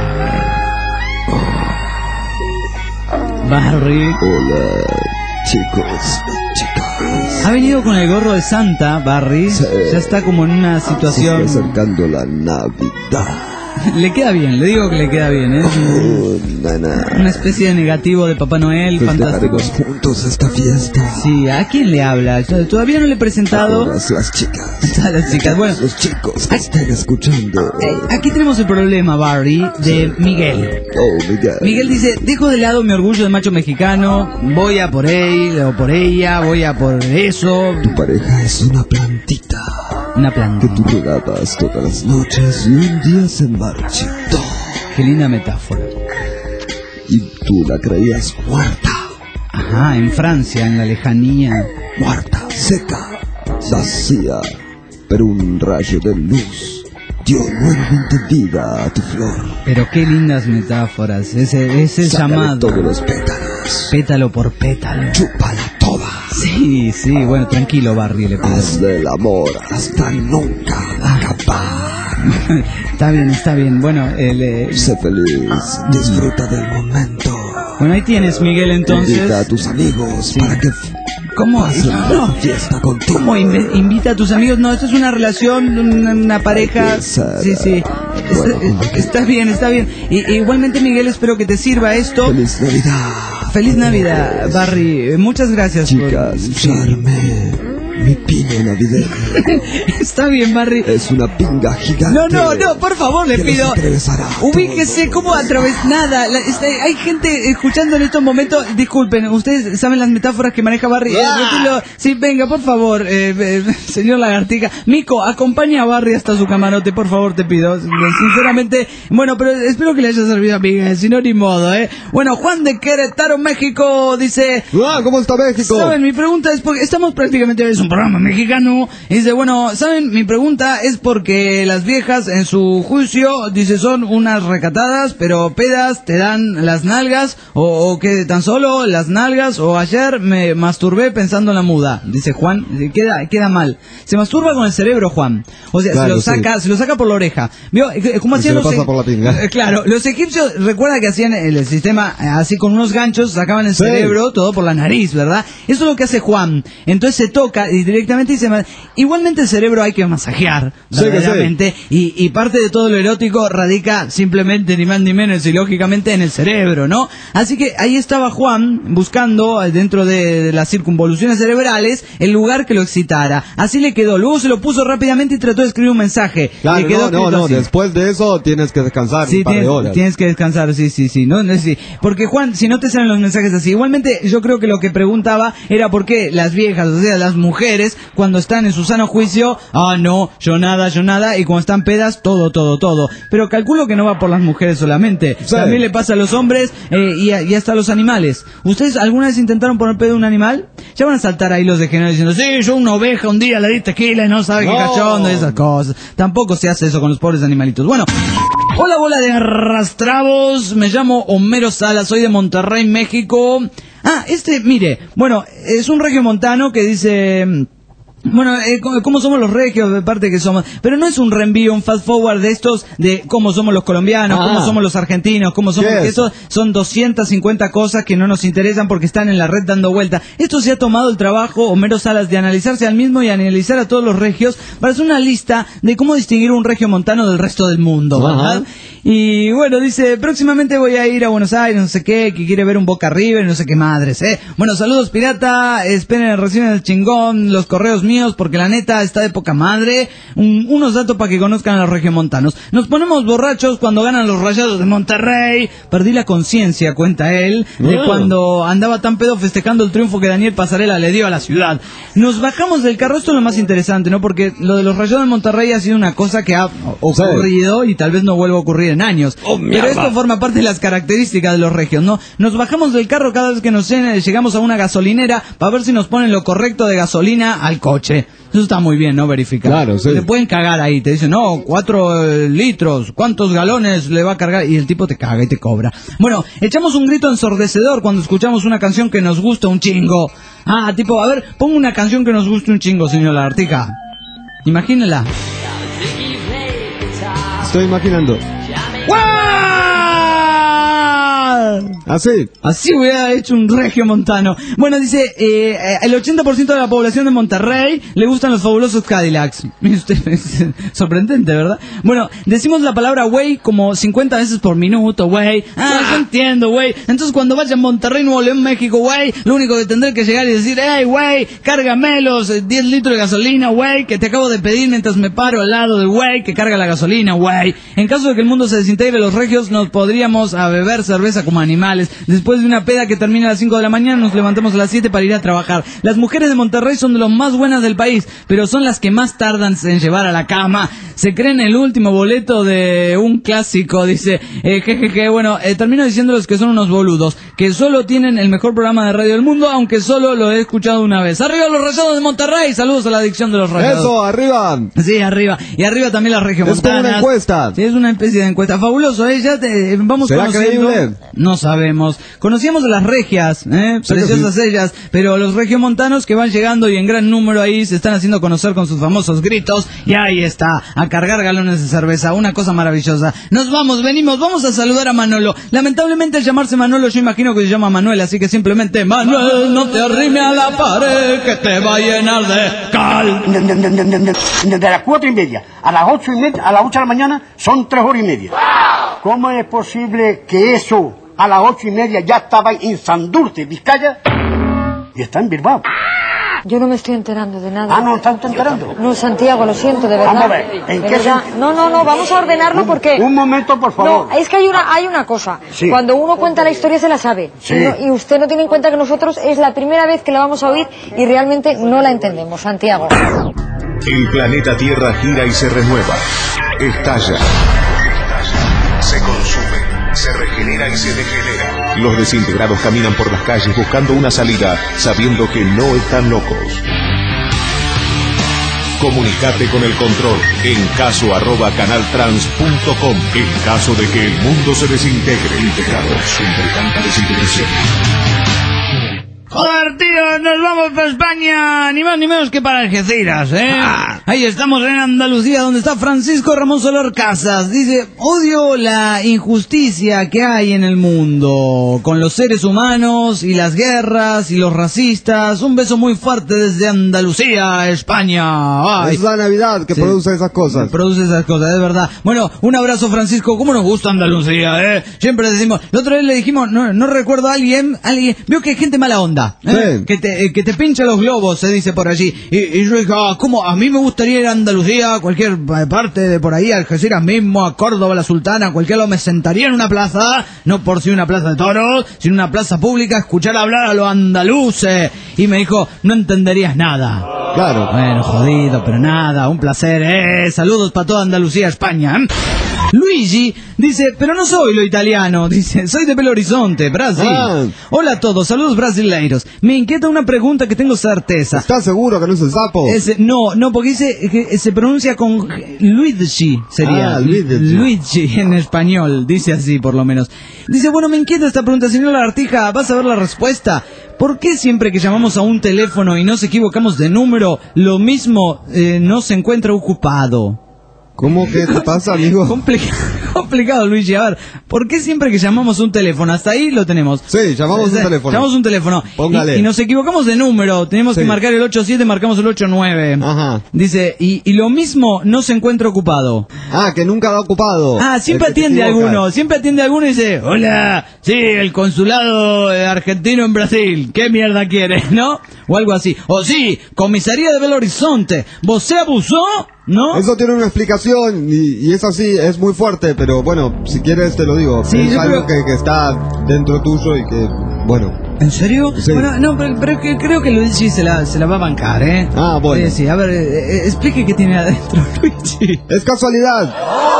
Speaker 3: Barry.
Speaker 10: Hola, chicos, chicas.
Speaker 3: Ha venido con el gorro de Santa, Barry.
Speaker 10: Sí.
Speaker 3: Ya está como en una
Speaker 10: Se
Speaker 3: situación...
Speaker 10: está acercando la Navidad.
Speaker 3: Le queda bien, le digo que le queda bien, ¿eh?
Speaker 10: Oh, nana.
Speaker 3: Una especie de negativo de Papá Noel, fantástico.
Speaker 10: Festejaremos juntos esta fiesta.
Speaker 3: Sí, ¿a quién le habla? Yo todavía no le he
Speaker 10: A
Speaker 3: presentado
Speaker 10: todas las chicas.
Speaker 3: a todas las chicas. Bueno,
Speaker 10: Los chicos que estén escuchando.
Speaker 3: eh, aquí tenemos el problema, Barry, de Miguel.
Speaker 10: Oh, Miguel.
Speaker 3: Miguel dice, dejo de lado mi orgullo de macho mexicano, voy a por él o por ella, voy a por eso.
Speaker 10: Tu pareja es una plantita
Speaker 3: Una planta.
Speaker 10: que tú regabas todas las noches y un día se marchitó.
Speaker 3: Qué linda metáfora.
Speaker 10: Y tú la creías muerta,
Speaker 3: Ajá, en Francia, en la lejanía.
Speaker 10: muerta, seca, vacía. Pero un rayo de luz dio nuevamente vida a tu flor.
Speaker 3: Pero qué lindas metáforas. Ese, ese
Speaker 10: Sácale
Speaker 3: llamado.
Speaker 10: todos los pétalos.
Speaker 3: Pétalo por pétalo.
Speaker 10: Chúpala toda.
Speaker 3: Sí, sí, bueno, tranquilo, Barry, le pido.
Speaker 10: Haz del amor hasta nunca acabar.
Speaker 3: Está bien, está bien. Bueno, el, eh,
Speaker 10: sé feliz, disfruta del momento.
Speaker 3: Bueno, ahí tienes, Miguel, entonces.
Speaker 10: Invita a tus amigos
Speaker 3: sí.
Speaker 10: para que
Speaker 3: ¿Cómo?
Speaker 10: pasen
Speaker 3: No.
Speaker 10: una fiesta contigo.
Speaker 3: ¿Cómo inv- invita a tus amigos? No, esto es una relación, una, una pareja. Sí, sí.
Speaker 10: Bueno,
Speaker 3: está, está bien, está bien. Y, igualmente, Miguel, espero que te sirva esto.
Speaker 10: Feliz Navidad.
Speaker 3: Feliz Navidad, Barry. Muchas gracias.
Speaker 10: Chicas,
Speaker 3: por...
Speaker 10: Charme. Mi pino navideño.
Speaker 3: Está bien, Barry.
Speaker 10: Es una pinga gigante.
Speaker 3: No, no, no, por favor, le pido. Ubíquese, ¿cómo a través? Nada. La, está, hay gente escuchando en estos momentos. Disculpen, ustedes saben las metáforas que maneja Barry. Eh, retiro, sí, venga, por favor, eh, eh, señor Lagartija. Mico, acompaña a Barry hasta su camarote, por favor, te pido. Sinceramente, bueno, pero espero que le haya servido a Miguel, si no, ni modo, ¿eh? Bueno, Juan de Querétaro, México, dice.
Speaker 4: Ah, ¿cómo está México?
Speaker 3: ¿Saben? Mi pregunta es porque estamos prácticamente. Es un programa mexicano. Y dice, bueno, ¿saben? Mi pregunta es porque las viejas en su juicio, dice, son unas recatadas, pero pedas te dan las nalgas, o, o que tan solo las nalgas, o ayer me masturbé pensando en la muda, dice Juan, queda, queda mal. Se masturba con el cerebro, Juan. O sea,
Speaker 4: claro,
Speaker 3: se lo saca,
Speaker 4: sí.
Speaker 3: se lo saca por la oreja. ¿Vio? ¿Cómo hacían
Speaker 4: los
Speaker 3: los
Speaker 4: pasa por la pinga.
Speaker 3: Claro, los egipcios, recuerda que hacían el sistema así con unos ganchos, sacaban el
Speaker 4: sí.
Speaker 3: cerebro, todo por la nariz, ¿verdad? Eso es lo que hace Juan. Entonces se toca y directamente dice, igualmente el cerebro hay que masajear,
Speaker 4: sí,
Speaker 3: verdaderamente,
Speaker 4: sí.
Speaker 3: y, y parte de todo lo erótico radica simplemente, ni más ni menos, y lógicamente en el cerebro, ¿no? Así que ahí estaba Juan buscando, dentro de, de las circunvoluciones cerebrales, el lugar que lo excitara. Así le quedó. Luego se lo puso rápidamente y trató de escribir un mensaje.
Speaker 4: Claro,
Speaker 3: le quedó
Speaker 4: no, no, no,
Speaker 3: así.
Speaker 4: después de eso tienes que descansar
Speaker 3: Sí,
Speaker 4: un par
Speaker 3: tienes,
Speaker 4: de horas.
Speaker 3: tienes que descansar, sí, sí, sí, no, no, sí. Porque Juan, si no te salen los mensajes así, igualmente yo creo que lo que preguntaba era por qué las viejas, o sea, las mujeres, cuando están en su sano juicio, ah, no, yo nada, yo nada, y cuando están pedas, todo, todo, todo. Pero calculo que no va por las mujeres solamente,
Speaker 4: sí.
Speaker 3: También le pasa a los hombres eh, y, a, y hasta a los animales. ¿Ustedes alguna vez intentaron poner pedo a un animal? Ya van a saltar ahí los degenerados diciendo, sí, yo una oveja un día le di tequila y no sabe
Speaker 4: no.
Speaker 3: qué cachondo y esas cosas. Tampoco se hace eso con los pobres animalitos. Bueno, hola bola de arrastrabos, me llamo Homero Salas, soy de Monterrey, México. Ah, este, mire, bueno, es un regiomontano que dice... Bueno, eh, ¿cómo somos los regios? De parte que somos, pero no es un reenvío, un fast forward de estos de cómo somos los colombianos,
Speaker 4: ah.
Speaker 3: cómo somos los argentinos, cómo somos,
Speaker 4: Yes.
Speaker 3: eso son doscientas cincuenta cosas que no nos interesan porque están en la red dando vuelta. Esto se ha tomado el trabajo, Homero Salas, de analizarse al mismo y analizar a todos los regios para hacer una lista de cómo distinguir un regiomontano del resto del mundo, ¿verdad?
Speaker 4: Ajá.
Speaker 3: Y bueno, dice, próximamente voy a ir a Buenos Aires, no sé qué, que quiere ver un Boca River, no sé qué madres, ¿eh? Bueno, saludos pirata, esperen, reciben el chingón, los correos míos, porque la neta está de poca madre. Un, unos datos para que conozcan a los regiomontanos. Nos ponemos borrachos cuando ganan los Rayados de Monterrey. Perdí la conciencia, cuenta él, de
Speaker 4: Oh.
Speaker 3: cuando andaba tan pedo festejando el triunfo que Daniel Pasarela le dio a la ciudad. Nos bajamos del carro, esto es lo más interesante, ¿no? Porque lo de los Rayados de Monterrey ha sido una cosa que ha ocurrido y tal vez no vuelva a ocurrir en años.
Speaker 4: Oh,
Speaker 3: Pero esto forma parte de las características de los regios, ¿no? Nos bajamos del carro cada vez que nos eh, llegamos a una gasolinera para ver si nos ponen lo correcto de gasolina al coche. Eso está muy bien, ¿no? Verificar.
Speaker 4: Claro, sí.
Speaker 3: Te pueden cagar ahí, te dicen, no, cuatro eh, litros, ¿cuántos galones le va a cargar? Y el tipo te caga y te cobra. Bueno, echamos un grito ensordecedor cuando escuchamos una canción que nos gusta un chingo. Ah, tipo, a ver, pongo una canción que nos guste un chingo, señor Lagartija. Imagínela.
Speaker 4: Estoy imaginando. Así.
Speaker 3: Así hubiera hecho un regio montano. Bueno, dice, eh, el ochenta por ciento de la población de Monterrey le gustan los fabulosos Cadillacs. Mire usted, es sorprendente, ¿verdad? Bueno, decimos la palabra güey como cincuenta veces por minuto, güey. Ah, yo entiendo, güey. Entonces cuando vaya a Monterrey, Nuevo León, México, güey, lo único que tendré que llegar y decir, hey, güey, cárgame los eh, diez litros de gasolina, güey, que te acabo de pedir mientras me paro al lado del güey que carga la gasolina, güey. En caso de que el mundo se desintegre, los regios nos podríamos a beber cerveza como animales. Después de una peda que termina a las cinco de la mañana, nos levantamos a las siete para ir a trabajar. Las mujeres de Monterrey son de las más buenas del país, pero son las que más tardan en llevar a la cama. Se creen el último boleto de un clásico, dice, eh, jejeje, bueno, eh, termino diciéndoles que son unos boludos, que solo tienen el mejor programa de radio del mundo, aunque solo lo he escuchado una vez. ¡Arriba los Rayados de Monterrey! Saludos a la adicción de los Rayados.
Speaker 4: Eso, arriba.
Speaker 3: Sí, arriba. Y arriba también las regiomontanas.
Speaker 4: Es como una encuesta.
Speaker 3: Sí, es una especie de encuesta. Fabuloso, ¿eh? Ya te, vamos
Speaker 4: ¿Será
Speaker 3: conociendo.
Speaker 4: creíble?
Speaker 3: No sabemos. conocemos. Conocíamos a las regias, ¿eh?
Speaker 4: Sí,
Speaker 3: preciosas
Speaker 4: sí.
Speaker 3: ellas, pero los regiomontanos que van llegando y en gran número ahí se están haciendo conocer con sus famosos gritos, y ahí está, a cargar galones de cerveza, una cosa maravillosa. Nos vamos, venimos, vamos a saludar a Manolo. Lamentablemente al llamarse Manolo yo imagino que se llama Manuel, así que simplemente, Manuel, no te arrime a la pared que te va a llenar de cal.
Speaker 11: De, de, de, de, de, de las cuatro y media a las ocho y media, a las ocho de la mañana son tres horas y media. ¿Cómo es posible que eso a las ocho y media ya estaba en Santurce, Vizcaya, y está en Bilbao?
Speaker 12: Yo no me estoy enterando de nada.
Speaker 11: Ah, ¿no estás enterando?
Speaker 12: No, Santiago, lo siento, de verdad.
Speaker 11: Vamos a ver, ¿en
Speaker 12: De
Speaker 11: qué
Speaker 12: verdad.
Speaker 11: sen-
Speaker 12: No, no, no, vamos a ordenarlo porque...
Speaker 11: Un momento, por favor.
Speaker 12: No, es que hay una, hay una cosa.
Speaker 11: Sí.
Speaker 12: Cuando uno cuenta la historia se la sabe.
Speaker 11: Sí.
Speaker 12: Y, no- y usted no tiene en cuenta que nosotros es la primera vez que la vamos a oír y realmente no la entendemos, Santiago.
Speaker 2: El planeta Tierra gira y se renueva. Estalla. Se consume, se regenera y se degenera. Los desintegrados caminan por las calles buscando una salida, sabiendo que no están locos. Comunicate con el control en caso arroba canaltrans punto com. En caso de que el mundo se desintegre, integrados entre tanta desintegración.
Speaker 3: Joder, tío, nos vamos para España, ni más ni menos que para Algeciras, ¿eh? Ah. Ahí estamos en Andalucía, donde está Francisco Ramón Soler Casas. Dice, odio la injusticia que hay en el mundo, con los seres humanos y las guerras y los racistas. Un beso muy fuerte desde Andalucía, España. Ay.
Speaker 4: Es la Navidad que
Speaker 3: Sí.
Speaker 4: produce esas cosas.
Speaker 3: Produce esas cosas, es verdad. Bueno, un abrazo, Francisco. ¿Cómo nos gusta Andalucía, eh? Siempre decimos, la otra vez le dijimos, no, no recuerdo a alguien, alguien, veo que hay gente mala onda, ¿eh?
Speaker 4: Sí.
Speaker 3: Que te, eh, que te pincha los globos, se dice por allí. Y, y yo dije, ah, ¿cómo? A mí me gustaría ir a Andalucía, a cualquier eh, parte de por ahí, a Algeciras mismo, a Córdoba, a la Sultana, a cualquier lado, me sentaría en una plaza, no por si una plaza de toros, sino una plaza pública, a escuchar hablar a los andaluces. Y me dijo, no entenderías nada.
Speaker 4: Claro.
Speaker 3: Bueno, jodido, pero nada, un placer, eh. Saludos para toda Andalucía, España. ¿eh? Luigi dice, pero no soy lo italiano, dice, soy de Belo Horizonte, Brasil.
Speaker 4: Ah.
Speaker 3: Hola a todos, saludos brasileiros. Me inquieta una pregunta que tengo certeza.
Speaker 4: ¿Estás seguro que no es el sapo?
Speaker 3: Ese- no, no, porque dice que se pronuncia con Luigi, sería.
Speaker 4: Ah, Luigi.
Speaker 3: Luigi en español, dice así por lo menos. Dice, bueno, me inquieta esta pregunta, señor Lagartija, vas a ver la respuesta. ¿Por qué siempre que llamamos a un teléfono y nos equivocamos de número, lo mismo eh, no se encuentra ocupado?
Speaker 4: ¿Cómo que te pasa, amigo?
Speaker 3: Complica- complicado, Luigi. A ver, ¿por qué siempre que llamamos un teléfono? Hasta ahí lo tenemos.
Speaker 4: Sí, llamamos un teléfono.
Speaker 3: Llamamos un teléfono.
Speaker 4: Póngale.
Speaker 3: Y, y nos equivocamos de número. Tenemos
Speaker 4: Sí.
Speaker 3: que marcar el ocho siete, marcamos el ocho nueve.
Speaker 4: Ajá.
Speaker 3: Dice, y, y lo mismo no se encuentra ocupado.
Speaker 4: Ah, que nunca da ocupado.
Speaker 3: Ah, siempre
Speaker 4: El que te
Speaker 3: atiende a
Speaker 4: equivocas.
Speaker 3: alguno. Siempre atiende a alguno y dice, hola, sí, el consulado eh, argentino en Brasil. ¿Qué mierda quiere, no? O algo así. O sí, comisaría de Belo Horizonte. ¿Vos se abusó? ¿No?
Speaker 4: Eso tiene una explicación y, y es así, es muy fuerte, pero bueno, si quieres te lo digo.
Speaker 3: Sí,
Speaker 4: es
Speaker 3: yo
Speaker 4: algo
Speaker 3: creo-
Speaker 4: que, que está dentro tuyo y que, bueno.
Speaker 3: ¿En serio?
Speaker 4: Sí.
Speaker 3: Bueno, no, pero, pero que- creo que Luigi se la, se la va a bancar, ¿eh?
Speaker 4: Ah, bueno.
Speaker 3: Sí, sí, a ver, eh, eh, explique qué tiene adentro, Luigi.
Speaker 4: Es casualidad.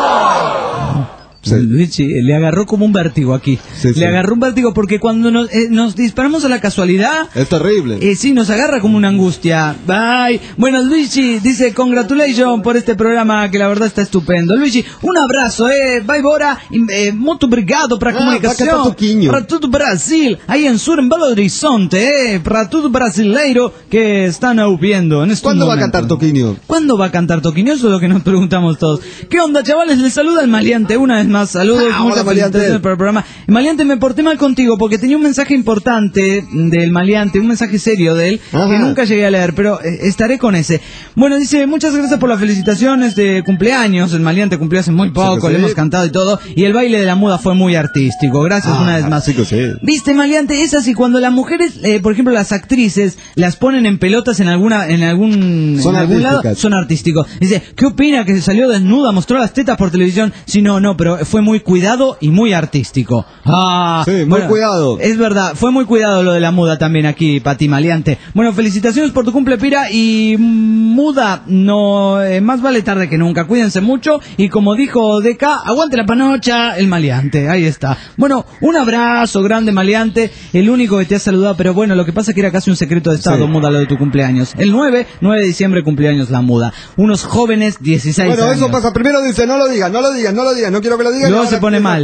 Speaker 4: Sí.
Speaker 3: Luigi eh, le agarró como un vértigo aquí.
Speaker 4: Sí, sí.
Speaker 3: Le agarró un vértigo porque cuando nos, eh, nos disparamos a la casualidad,
Speaker 4: Es terrible.
Speaker 3: eh, sí, nos agarra como una angustia. Bye. Bueno, Luigi dice, congratulations por este programa que la verdad está estupendo. Luigi, un abrazo, eh. Bye, Bora. Eh, muito obrigado para a
Speaker 4: Ah,
Speaker 3: comunicação.
Speaker 4: vai cantar toquinho.
Speaker 3: Para todo Brasil. Aí em Sur, em Belo Horizonte, eh. Para todo brasileiro que están ouviendo en estos
Speaker 4: ¿Cuándo va a
Speaker 3: momentos.
Speaker 4: cantar Toquinho?
Speaker 3: ¿Cuándo va a cantar Toquinho? Eso es lo que nos preguntamos todos. ¿Qué onda, chavales? Les saluda el Maleante una vez más. Saludos,
Speaker 4: Ah,
Speaker 3: muchas
Speaker 4: hola, Maleante.
Speaker 3: felicitaciones por el programa. Maleante, me porté mal contigo porque tenía un mensaje importante del Maleante, un mensaje serio de él,
Speaker 4: Ajá.
Speaker 3: que nunca llegué a leer, pero eh, estaré con ese. Bueno, dice, muchas gracias por las felicitaciones de cumpleaños. El Maleante cumplió hace muy poco,
Speaker 4: Sí, que sí.
Speaker 3: le hemos cantado y todo. Y el baile de la muda fue muy artístico. Gracias
Speaker 4: Ah,
Speaker 3: una vez más.
Speaker 4: sí que sí.
Speaker 3: Viste, Maleante, es así, cuando las mujeres, eh, por ejemplo, las actrices, las ponen en pelotas en alguna, en algún,
Speaker 4: Son
Speaker 3: en algún lado,
Speaker 4: artísticas.
Speaker 3: son artísticos. Dice, ¿qué opina que se salió desnuda, mostró las tetas por televisión? Sí, no, no, pero fue muy cuidado y muy artístico. Ah,
Speaker 4: Sí, muy cuidado.
Speaker 3: Es verdad, fue muy cuidado lo de la muda también aquí, Pati Maleante. Bueno, felicitaciones por tu cumple, Pira, y mm, muda, no, eh, más vale tarde que nunca, cuídense mucho, y como dijo Deca, aguante la panocha, el Maleante, ahí está. Bueno, un abrazo grande, Maleante, el único que te ha saludado, pero bueno, lo que pasa es que era casi un secreto de estado,
Speaker 4: Sí.
Speaker 3: muda, lo de tu cumpleaños. El nueve, nueve de diciembre, cumpleaños la muda. Unos jóvenes, dieciséis
Speaker 4: Bueno,
Speaker 3: años.
Speaker 4: eso pasa. Primero dice, no lo digas, no lo digas, no lo digas, no quiero que lo digas.
Speaker 3: Luego
Speaker 4: y
Speaker 3: se
Speaker 4: ahora
Speaker 3: pone
Speaker 4: empieza-
Speaker 3: mal.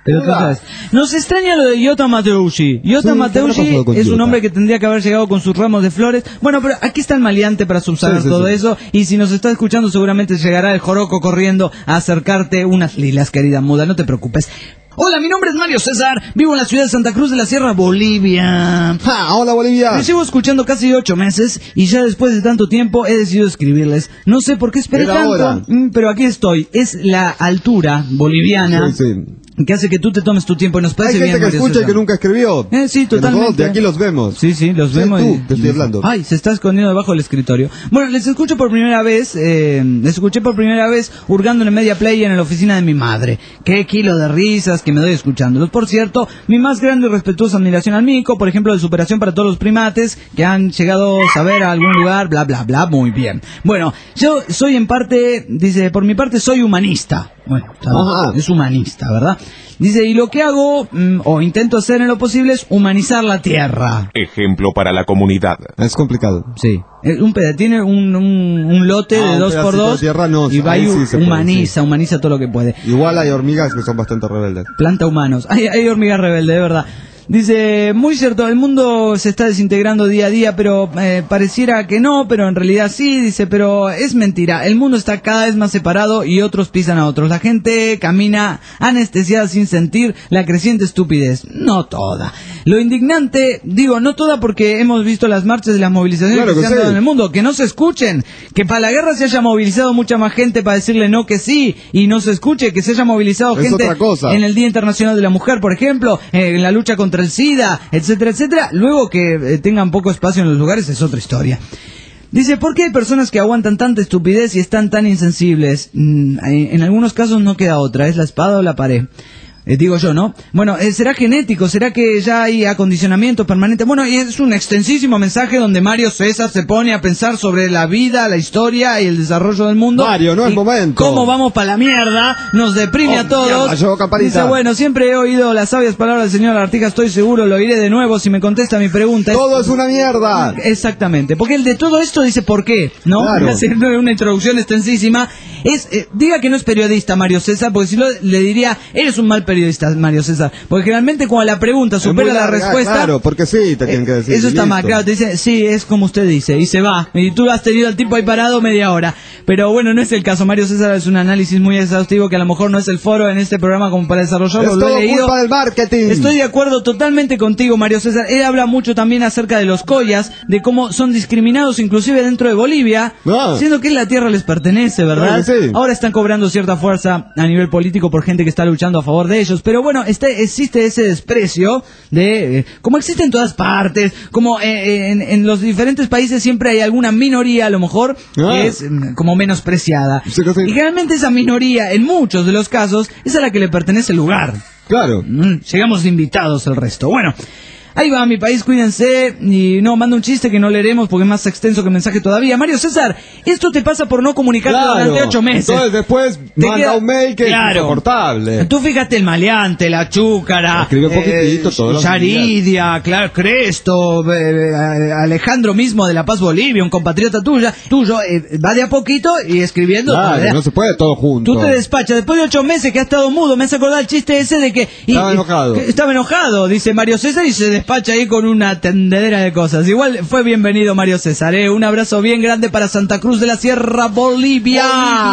Speaker 3: Pero tú sabes. Nos extraña lo de Yota Mateucci. Yota
Speaker 4: Sí,
Speaker 3: Mateucci
Speaker 4: ¿qué habrá pasado con
Speaker 3: es un
Speaker 4: Yota?
Speaker 3: hombre que tendría que haber llegado con sus ramos de flores. Bueno, pero aquí está el maleante para subsanar
Speaker 4: Sí, sí,
Speaker 3: todo
Speaker 4: sí.
Speaker 3: eso. Y si nos está escuchando, seguramente llegará el joroco corriendo a acercarte unas lilas, querida muda. No te preocupes. Hola, mi nombre es Mario César. Vivo en la ciudad de Santa Cruz de la Sierra, Bolivia.
Speaker 4: ¡Ja! ¡Hola, Bolivia!
Speaker 3: Me llevo escuchando casi ocho meses y ya después de tanto tiempo he decidido escribirles. No sé por qué esperé
Speaker 4: Era
Speaker 3: tanto,
Speaker 4: hora.
Speaker 3: mm, pero aquí estoy. Es la altura boliviana
Speaker 4: Sí, sí.
Speaker 3: que hace que tú te tomes tu tiempo y nos
Speaker 4: Hay
Speaker 3: parece
Speaker 4: gente
Speaker 3: bien,
Speaker 4: que
Speaker 3: Mario
Speaker 4: escucha y
Speaker 3: César.
Speaker 4: que nunca escribió.
Speaker 3: Eh, sí,
Speaker 4: Que
Speaker 3: totalmente.
Speaker 4: nosotros de aquí los vemos.
Speaker 3: Sí, sí, los
Speaker 4: Sí,
Speaker 3: vemos.
Speaker 4: tú,
Speaker 3: y-
Speaker 4: te estoy hablando.
Speaker 3: Ay, se está escondiendo debajo del escritorio. Bueno, les escucho por primera vez, eh, les escuché por primera vez hurgando en el Media Play en la oficina de mi madre. Qué kilo de risas que me doy escuchándolos. Por cierto, mi más grande y respetuosa admiración al Mico, por ejemplo, de superación para todos los primates que han llegado a saber a algún lugar, bla, bla, bla, muy bien. Bueno, yo soy en parte, dice, por mi parte soy humanista. Bueno,
Speaker 4: Ajá.
Speaker 3: es humanista, ¿verdad? Dice, y lo que hago, mm, o intento hacer en lo posible, es humanizar la tierra.
Speaker 2: Ejemplo para la comunidad.
Speaker 4: Es complicado.
Speaker 3: Sí. Eh, Un peda tiene un, un, un lote
Speaker 4: Ah,
Speaker 3: de
Speaker 4: un
Speaker 3: dos por
Speaker 4: pedacito de
Speaker 3: dos
Speaker 4: tierra no,
Speaker 3: y va
Speaker 4: ahí
Speaker 3: y
Speaker 4: sí se puede,
Speaker 3: humaniza, humaniza todo lo que puede.
Speaker 4: Igual hay hormigas que son bastante rebeldes.
Speaker 3: Planta humanos. Hay, hay hormigas rebeldes, de verdad. Dice, muy cierto, el mundo se está desintegrando día a día, pero eh, pareciera que no, pero en realidad sí, dice, pero es mentira. El mundo está cada vez más separado y otros pisan a otros. La gente camina anestesiada sin sentir la creciente estupidez. No toda. Lo indignante, digo, no toda porque hemos visto las marchas y las movilizaciones
Speaker 4: Claro
Speaker 3: que
Speaker 4: que
Speaker 3: se han dado
Speaker 4: sí.
Speaker 3: en el mundo. Que no se escuchen. Que para la guerra se haya movilizado mucha más gente para decirle no que sí y no se escuche. Que se haya movilizado
Speaker 4: Es
Speaker 3: gente
Speaker 4: otra cosa.
Speaker 3: en el Día Internacional de la Mujer, por ejemplo, eh, en la lucha contra el SIDA, etcétera, etcétera. Luego que eh, tengan poco espacio en los lugares es otra historia. Dice, ¿por qué hay personas que aguantan tanta estupidez y están tan insensibles? Mm, en en algunos casos no queda otra, es la espada o la pared. Eh, digo yo, ¿no? Bueno, eh, ¿será genético? ¿Será que ya hay acondicionamiento permanente? Bueno, y es un extensísimo mensaje donde Mario César se pone a pensar sobre la vida, la historia y el desarrollo del mundo.
Speaker 4: Mario, no es
Speaker 3: y
Speaker 4: momento.
Speaker 3: cómo vamos para la mierda, nos deprime
Speaker 4: Oh,
Speaker 3: a todos.
Speaker 4: mierda, llegó Campanita.
Speaker 3: Dice, bueno, siempre he oído las sabias palabras del señor Artigas, estoy seguro, lo oiré de nuevo si me contesta mi pregunta.
Speaker 4: Todo es una mierda.
Speaker 3: Exactamente, porque el de todo esto dice por qué, ¿no?
Speaker 4: Claro.
Speaker 3: Hace una introducción extensísima. Es, eh, diga que no es periodista Mario César, porque si no le diría, eres un mal periodista Mario César. Porque generalmente cuando la pregunta
Speaker 4: Es
Speaker 3: supera
Speaker 4: muy
Speaker 3: la
Speaker 4: larga,
Speaker 3: respuesta...
Speaker 4: Claro, porque sí, te tienen que decir.
Speaker 3: Eso está
Speaker 4: listo.
Speaker 3: mal, claro, te dice, sí, es como usted dice, y se va. Y tú has tenido al tipo ahí parado media hora. Pero bueno, no es el caso. Mario César es un análisis muy exhaustivo que a lo mejor no es el foro en este programa como para desarrollarlo.
Speaker 4: Es
Speaker 3: Lo he
Speaker 4: todo
Speaker 3: leído.
Speaker 4: culpa del marketing.
Speaker 3: Estoy de acuerdo totalmente contigo, Mario César. Él habla mucho también acerca de los collas, de cómo son discriminados inclusive dentro de Bolivia,
Speaker 4: Ah.
Speaker 3: siendo que la tierra les pertenece, ¿verdad?
Speaker 4: Claro que sí.
Speaker 3: Ahora están cobrando cierta fuerza a nivel político por gente que está luchando a favor de ellos. Pero bueno, este, existe ese desprecio de, eh, como existe en todas partes, como eh, en, en los diferentes países siempre hay alguna minoría, a lo mejor,
Speaker 4: Ah.
Speaker 3: que es mm, como menospreciada.
Speaker 4: Sí que sí.
Speaker 3: Y generalmente esa minoría, en muchos de los casos, es a la que le pertenece el lugar.
Speaker 4: Claro.
Speaker 3: Mm, Llegamos invitados el resto. Bueno, ahí va mi país, cuídense. Y no, manda un chiste que no leeremos porque es más extenso que el mensaje todavía. Mario César, esto te pasa por no comunicarte
Speaker 4: Claro.
Speaker 3: durante ocho meses.
Speaker 4: Entonces después
Speaker 3: Te
Speaker 4: manda
Speaker 3: queda-
Speaker 4: un mail que
Speaker 3: Claro.
Speaker 4: es insoportable.
Speaker 3: Tú fíjate el maleante, la chúcara,
Speaker 4: Escribe poquitito todos los
Speaker 3: Yaridia, claro, Cresto, eh, eh, Alejandro mismo de La Paz Bolivia, un compatriota tuya, tuyo, eh, va de a poquito y escribiendo.
Speaker 4: Claro,
Speaker 3: ¿verdad?
Speaker 4: no se puede todo junto.
Speaker 3: Tú te despachas, después de ocho meses que ha estado mudo, me hace acordar el chiste ese de que... y-
Speaker 4: Estaba
Speaker 3: y-
Speaker 4: enojado.
Speaker 3: que estaba enojado, dice Mario César, y se despacha ahí con una tendedera de cosas. Igual fue bienvenido Mario César, ¿eh? Un abrazo bien grande para Santa Cruz de la Sierra, Bolivia.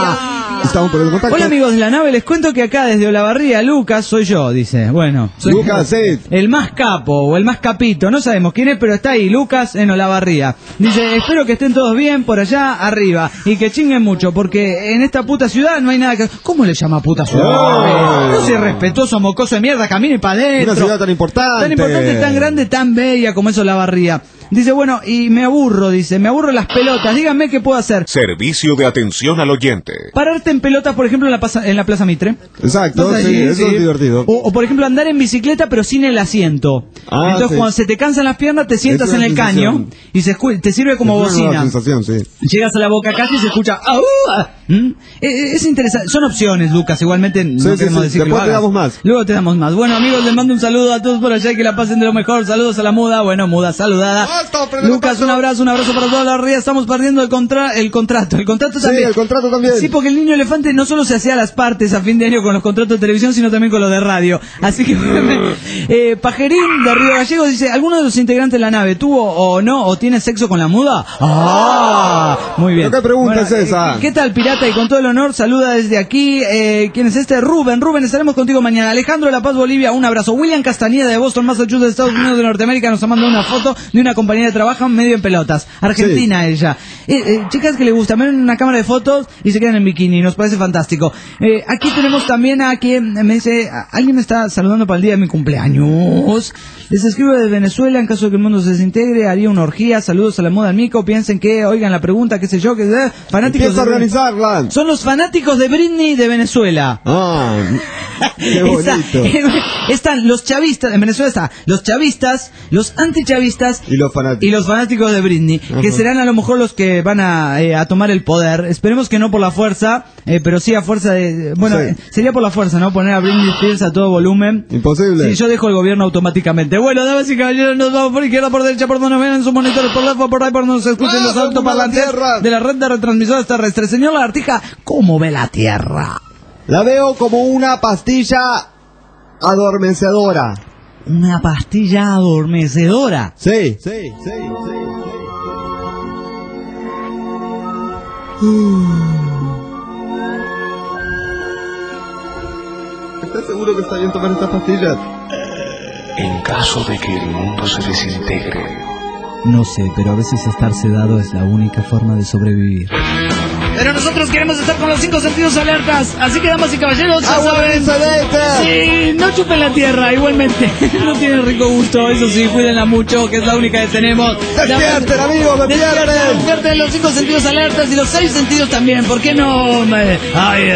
Speaker 4: Estamos por el contacto.
Speaker 3: Hola amigos de la nave, les cuento que acá desde Olavarría, Lucas, soy yo, dice. Bueno, soy
Speaker 4: Lucas, sí.
Speaker 3: el más capo o el más capito, no sabemos quién es, pero está ahí, Lucas en Olavarría. Dice, espero que estén todos bien por allá arriba y que chinguen mucho, porque en esta puta ciudad no hay nada que... ¿Cómo le llama puta ciudad?
Speaker 4: Oh.
Speaker 3: No sea respetuoso, mocoso de mierda, camine para adentro.
Speaker 4: Una ciudad tan importante.
Speaker 3: Tan importante, tan grande, tan bella como es Olavarría. Dice, bueno, y me aburro, dice, me aburro las pelotas, díganme qué puedo hacer.
Speaker 2: Servicio de atención al oyente.
Speaker 3: Pararte en pelotas, por ejemplo, en la, pasa- en la Plaza Mitre.
Speaker 4: Exacto,
Speaker 3: Entonces,
Speaker 4: sí,
Speaker 3: allí,
Speaker 4: eso
Speaker 3: sí.
Speaker 4: es divertido.
Speaker 3: O, o, por ejemplo, andar en bicicleta pero sin el asiento.
Speaker 4: Ah,
Speaker 3: Entonces,
Speaker 4: sí.
Speaker 3: cuando se te cansan las piernas, te sientas
Speaker 4: Es una
Speaker 3: en el
Speaker 4: sensación.
Speaker 3: caño y se escu- te sirve como
Speaker 4: Es una nueva
Speaker 3: bocina.
Speaker 4: sensación, sí.
Speaker 3: Llegas a la boca caja y se escucha... ¡Au! ¿Mm? Eh, es interesante, son opciones, Lucas, igualmente no
Speaker 4: sí,
Speaker 3: queremos
Speaker 4: sí, sí.
Speaker 3: decir que lo
Speaker 4: Después te
Speaker 3: hagas.
Speaker 4: damos más.
Speaker 3: Luego te damos más. Bueno, amigos, les mando un saludo a todos por allá y que la pasen de lo mejor. Saludos a la muda, bueno, muda saludada. Lucas, un abrazo, un abrazo para toda la ría. Estamos perdiendo el, contra el contrato, el contrato también.
Speaker 4: Sí, el contrato también.
Speaker 3: Sí, porque el Niño Elefante no solo se hacía las partes a fin de año con los contratos de televisión, sino también con los de radio. Así que, eh, Pajerín de Río Gallegos dice, ¿alguno de los integrantes de la nave tuvo o no, o tiene sexo con la muda? ¡Ah! Muy bien.
Speaker 4: ¿Pero qué pregunta es esa?
Speaker 3: ¿Qué tal, pirata? Y con todo el honor, saluda desde aquí. Eh, ¿Quién es este? Rubén. Rubén, estaremos contigo mañana. Alejandro de La Paz, Bolivia, un abrazo. William Castañeda de Boston, Massachusetts, Estados Unidos de Norteamérica, nos ha mandado una foto de una compañía de trabajo medio en pelotas. Argentina, sí. Ella. Eh, eh, chicas que le gusta, ven una cámara de fotos y se quedan en bikini. Nos parece fantástico. Eh, aquí tenemos también a quien me dice, alguien me está saludando para el día de mi cumpleaños. Les escribo de Venezuela, en caso de que el mundo se desintegre, haría una orgía. Saludos a la moda al mico. Piensen que, oigan la pregunta, qué sé yo, que eh, fanáticos.
Speaker 4: Empieza a organizarla.
Speaker 3: Son los fanáticos de Britney de Venezuela.
Speaker 4: Ah, qué bonito.
Speaker 3: Está, están los chavistas, en Venezuela está los chavistas, los antichavistas
Speaker 4: y los fanáticos,
Speaker 3: y los fanáticos de Britney, uh-huh. que serán a lo mejor los que van a, eh, a tomar el poder. Esperemos que no por la fuerza, eh, pero sí a fuerza de... Bueno, sí. eh, sería por la fuerza, ¿no? Poner a Britney Spears a todo volumen.
Speaker 4: Imposible.
Speaker 3: Sí, yo dejo el gobierno automáticamente. Bueno, damas y caballeros, nos vamos por izquierda, por derecha, por donde nos ven en sus monitores, por left, por right, por donde se escuchen los altoparlantes de la red de retransmisoras terrestres. Señor Lagartija, ¿cómo ve la Tierra?
Speaker 4: La veo como una pastilla adormecedora.
Speaker 3: ¿Una pastilla adormecedora?
Speaker 4: Sí, sí, sí, sí, sí. ¿Estás seguro que está bien tomar estas pastillas?
Speaker 1: En caso de que el mundo se desintegre.
Speaker 3: No sé, pero a veces estar sedado es la única forma de sobrevivir. Pero nosotros queremos estar con los cinco sentidos alertas. Así que, damas y caballeros, ya saben. Sí, no chupen la tierra, igualmente. No tienen rico gusto, eso sí, cuídenla mucho, que es la única que tenemos.
Speaker 4: Despierten, amigos, despierten.
Speaker 3: Despierten los cinco sentidos alertas y los seis sentidos también. ¿Por qué no? Ay,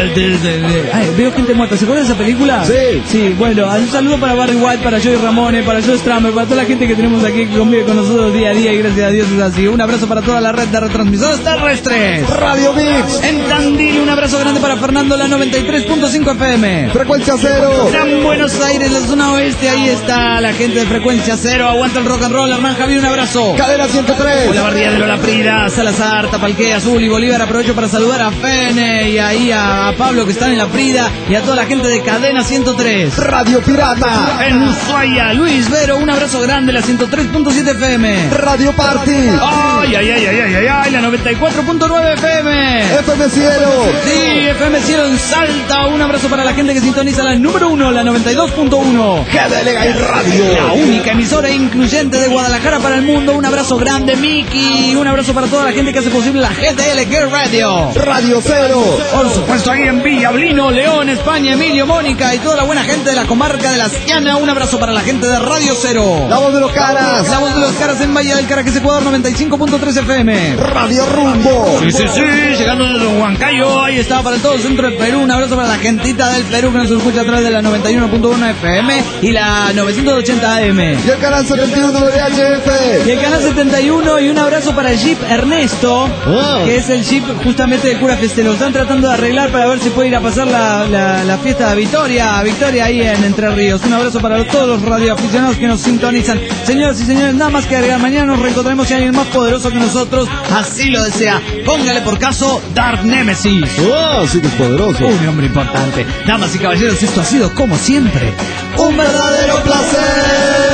Speaker 3: ay, veo gente muerta. ¿Se acuerdan de esa película?
Speaker 4: Sí.
Speaker 3: Sí, bueno, un saludo para Barry White, para Joey Ramone, para Joe Stramer, para toda la gente que tenemos aquí que convive con nosotros día a día y gracias a Dios es así. Un abrazo para toda la red de retransmisoras terrestres.
Speaker 4: Radio Mix.
Speaker 3: En Tandil, un abrazo grande para Fernando, la noventa y tres punto cinco F M.
Speaker 4: Frecuencia Cero.
Speaker 3: Gran Buenos Aires, la zona oeste, ahí está la gente de Frecuencia Cero. Aguanta el rock and roll, Hernán Javier, un abrazo.
Speaker 4: Cadena ciento tres.
Speaker 3: Hola, Bardía de Lola Prida, Salazar, Tapalqué, Azul y Bolívar. Aprovecho para saludar a Fene y ahí a, a Pablo que están en la Prida y a toda la gente de Cadena ciento tres.
Speaker 4: Radio Pirata.
Speaker 3: En Ushuaia, Luis Vero, un abrazo grande, la ciento tres punto siete F M.
Speaker 4: Radio Party.
Speaker 3: Ay, ay, ay, ay, ay, ay, ay, la noventa y cuatro punto nueve F M.
Speaker 4: F M Cielo.
Speaker 3: Sí, F M Cielo en Salta. Un abrazo para la gente que sintoniza la número uno, la noventa y dos punto uno.
Speaker 4: G D L G Radio.
Speaker 3: La única emisora incluyente de Guadalajara para el mundo. Un abrazo grande, Miki. Un abrazo para toda la gente que hace posible la G D L G Radio.
Speaker 4: Radio Cero.
Speaker 3: Por supuesto, ahí en Villablino, León, España, Emilio, Mónica y toda la buena gente de la comarca de La Ciana. Un abrazo para la gente de Radio Cero.
Speaker 4: La voz de los caras.
Speaker 3: La voz de los caras en Valle del Caracas, Ecuador, noventa y cinco punto tres F M.
Speaker 4: Radio Rumbo.
Speaker 3: Sí, sí, sí, llegando desde Huancayo. Ahí está para el todo centro del Perú. Un abrazo para la gentita del Perú que nos escucha a través de la noventa y uno punto uno F M y la novecientos ochenta A M.
Speaker 4: Y el canal setenta y uno de H F.
Speaker 3: Y el canal setenta y uno. Y un abrazo para el Jeep Ernesto, oh. que es el Jeep justamente de Cura Feste. Lo están tratando de arreglar para ver si puede ir a pasar la, la, la fiesta de Victoria, Victoria ahí en Entre Ríos. Un abrazo para todos los radioaficionados que nos sintonizan. Señoras y señores, nada más que agregar. Mañana nos reencontraremos si hay alguien más poderoso que nosotros así lo desea. Póngale por caso Dark Nemesis.
Speaker 4: Oh, sí que es poderoso.
Speaker 3: Un hombre importante. Damas y caballeros, esto ha sido como siempre
Speaker 4: un verdadero placer.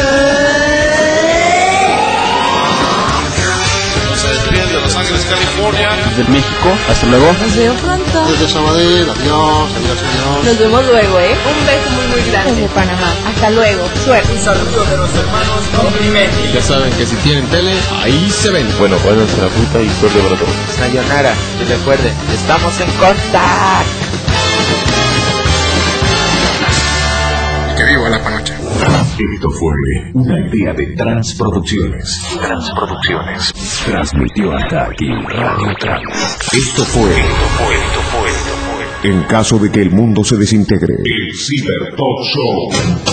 Speaker 1: Se despiden de Los Ángeles, California.
Speaker 7: Desde México, hasta luego.
Speaker 5: Nos vemos pronto.
Speaker 1: Desde Sabadell, adiós, adiós, adiós.
Speaker 5: Nos vemos luego, ¿eh? Un beso muy, muy grande. Desde Panamá. Hasta luego. Suerte.
Speaker 13: Un saludo de los hermanos Complimetti.
Speaker 7: Ya saben que si tienen tele, ahí se ven.
Speaker 14: Bueno, váyanse a la puta y suerte para todos.
Speaker 13: Sayonara. Y recuerden, estamos en contacto.
Speaker 1: Que viva la panocha.
Speaker 2: Esto fue una idea de Transproducciones. Transproducciones. Transmitió hasta aquí Radio Trans. Esto fue. Esto fue, esto fue, esto fue. En caso de que el mundo se desintegre. El Cyber Talk Show.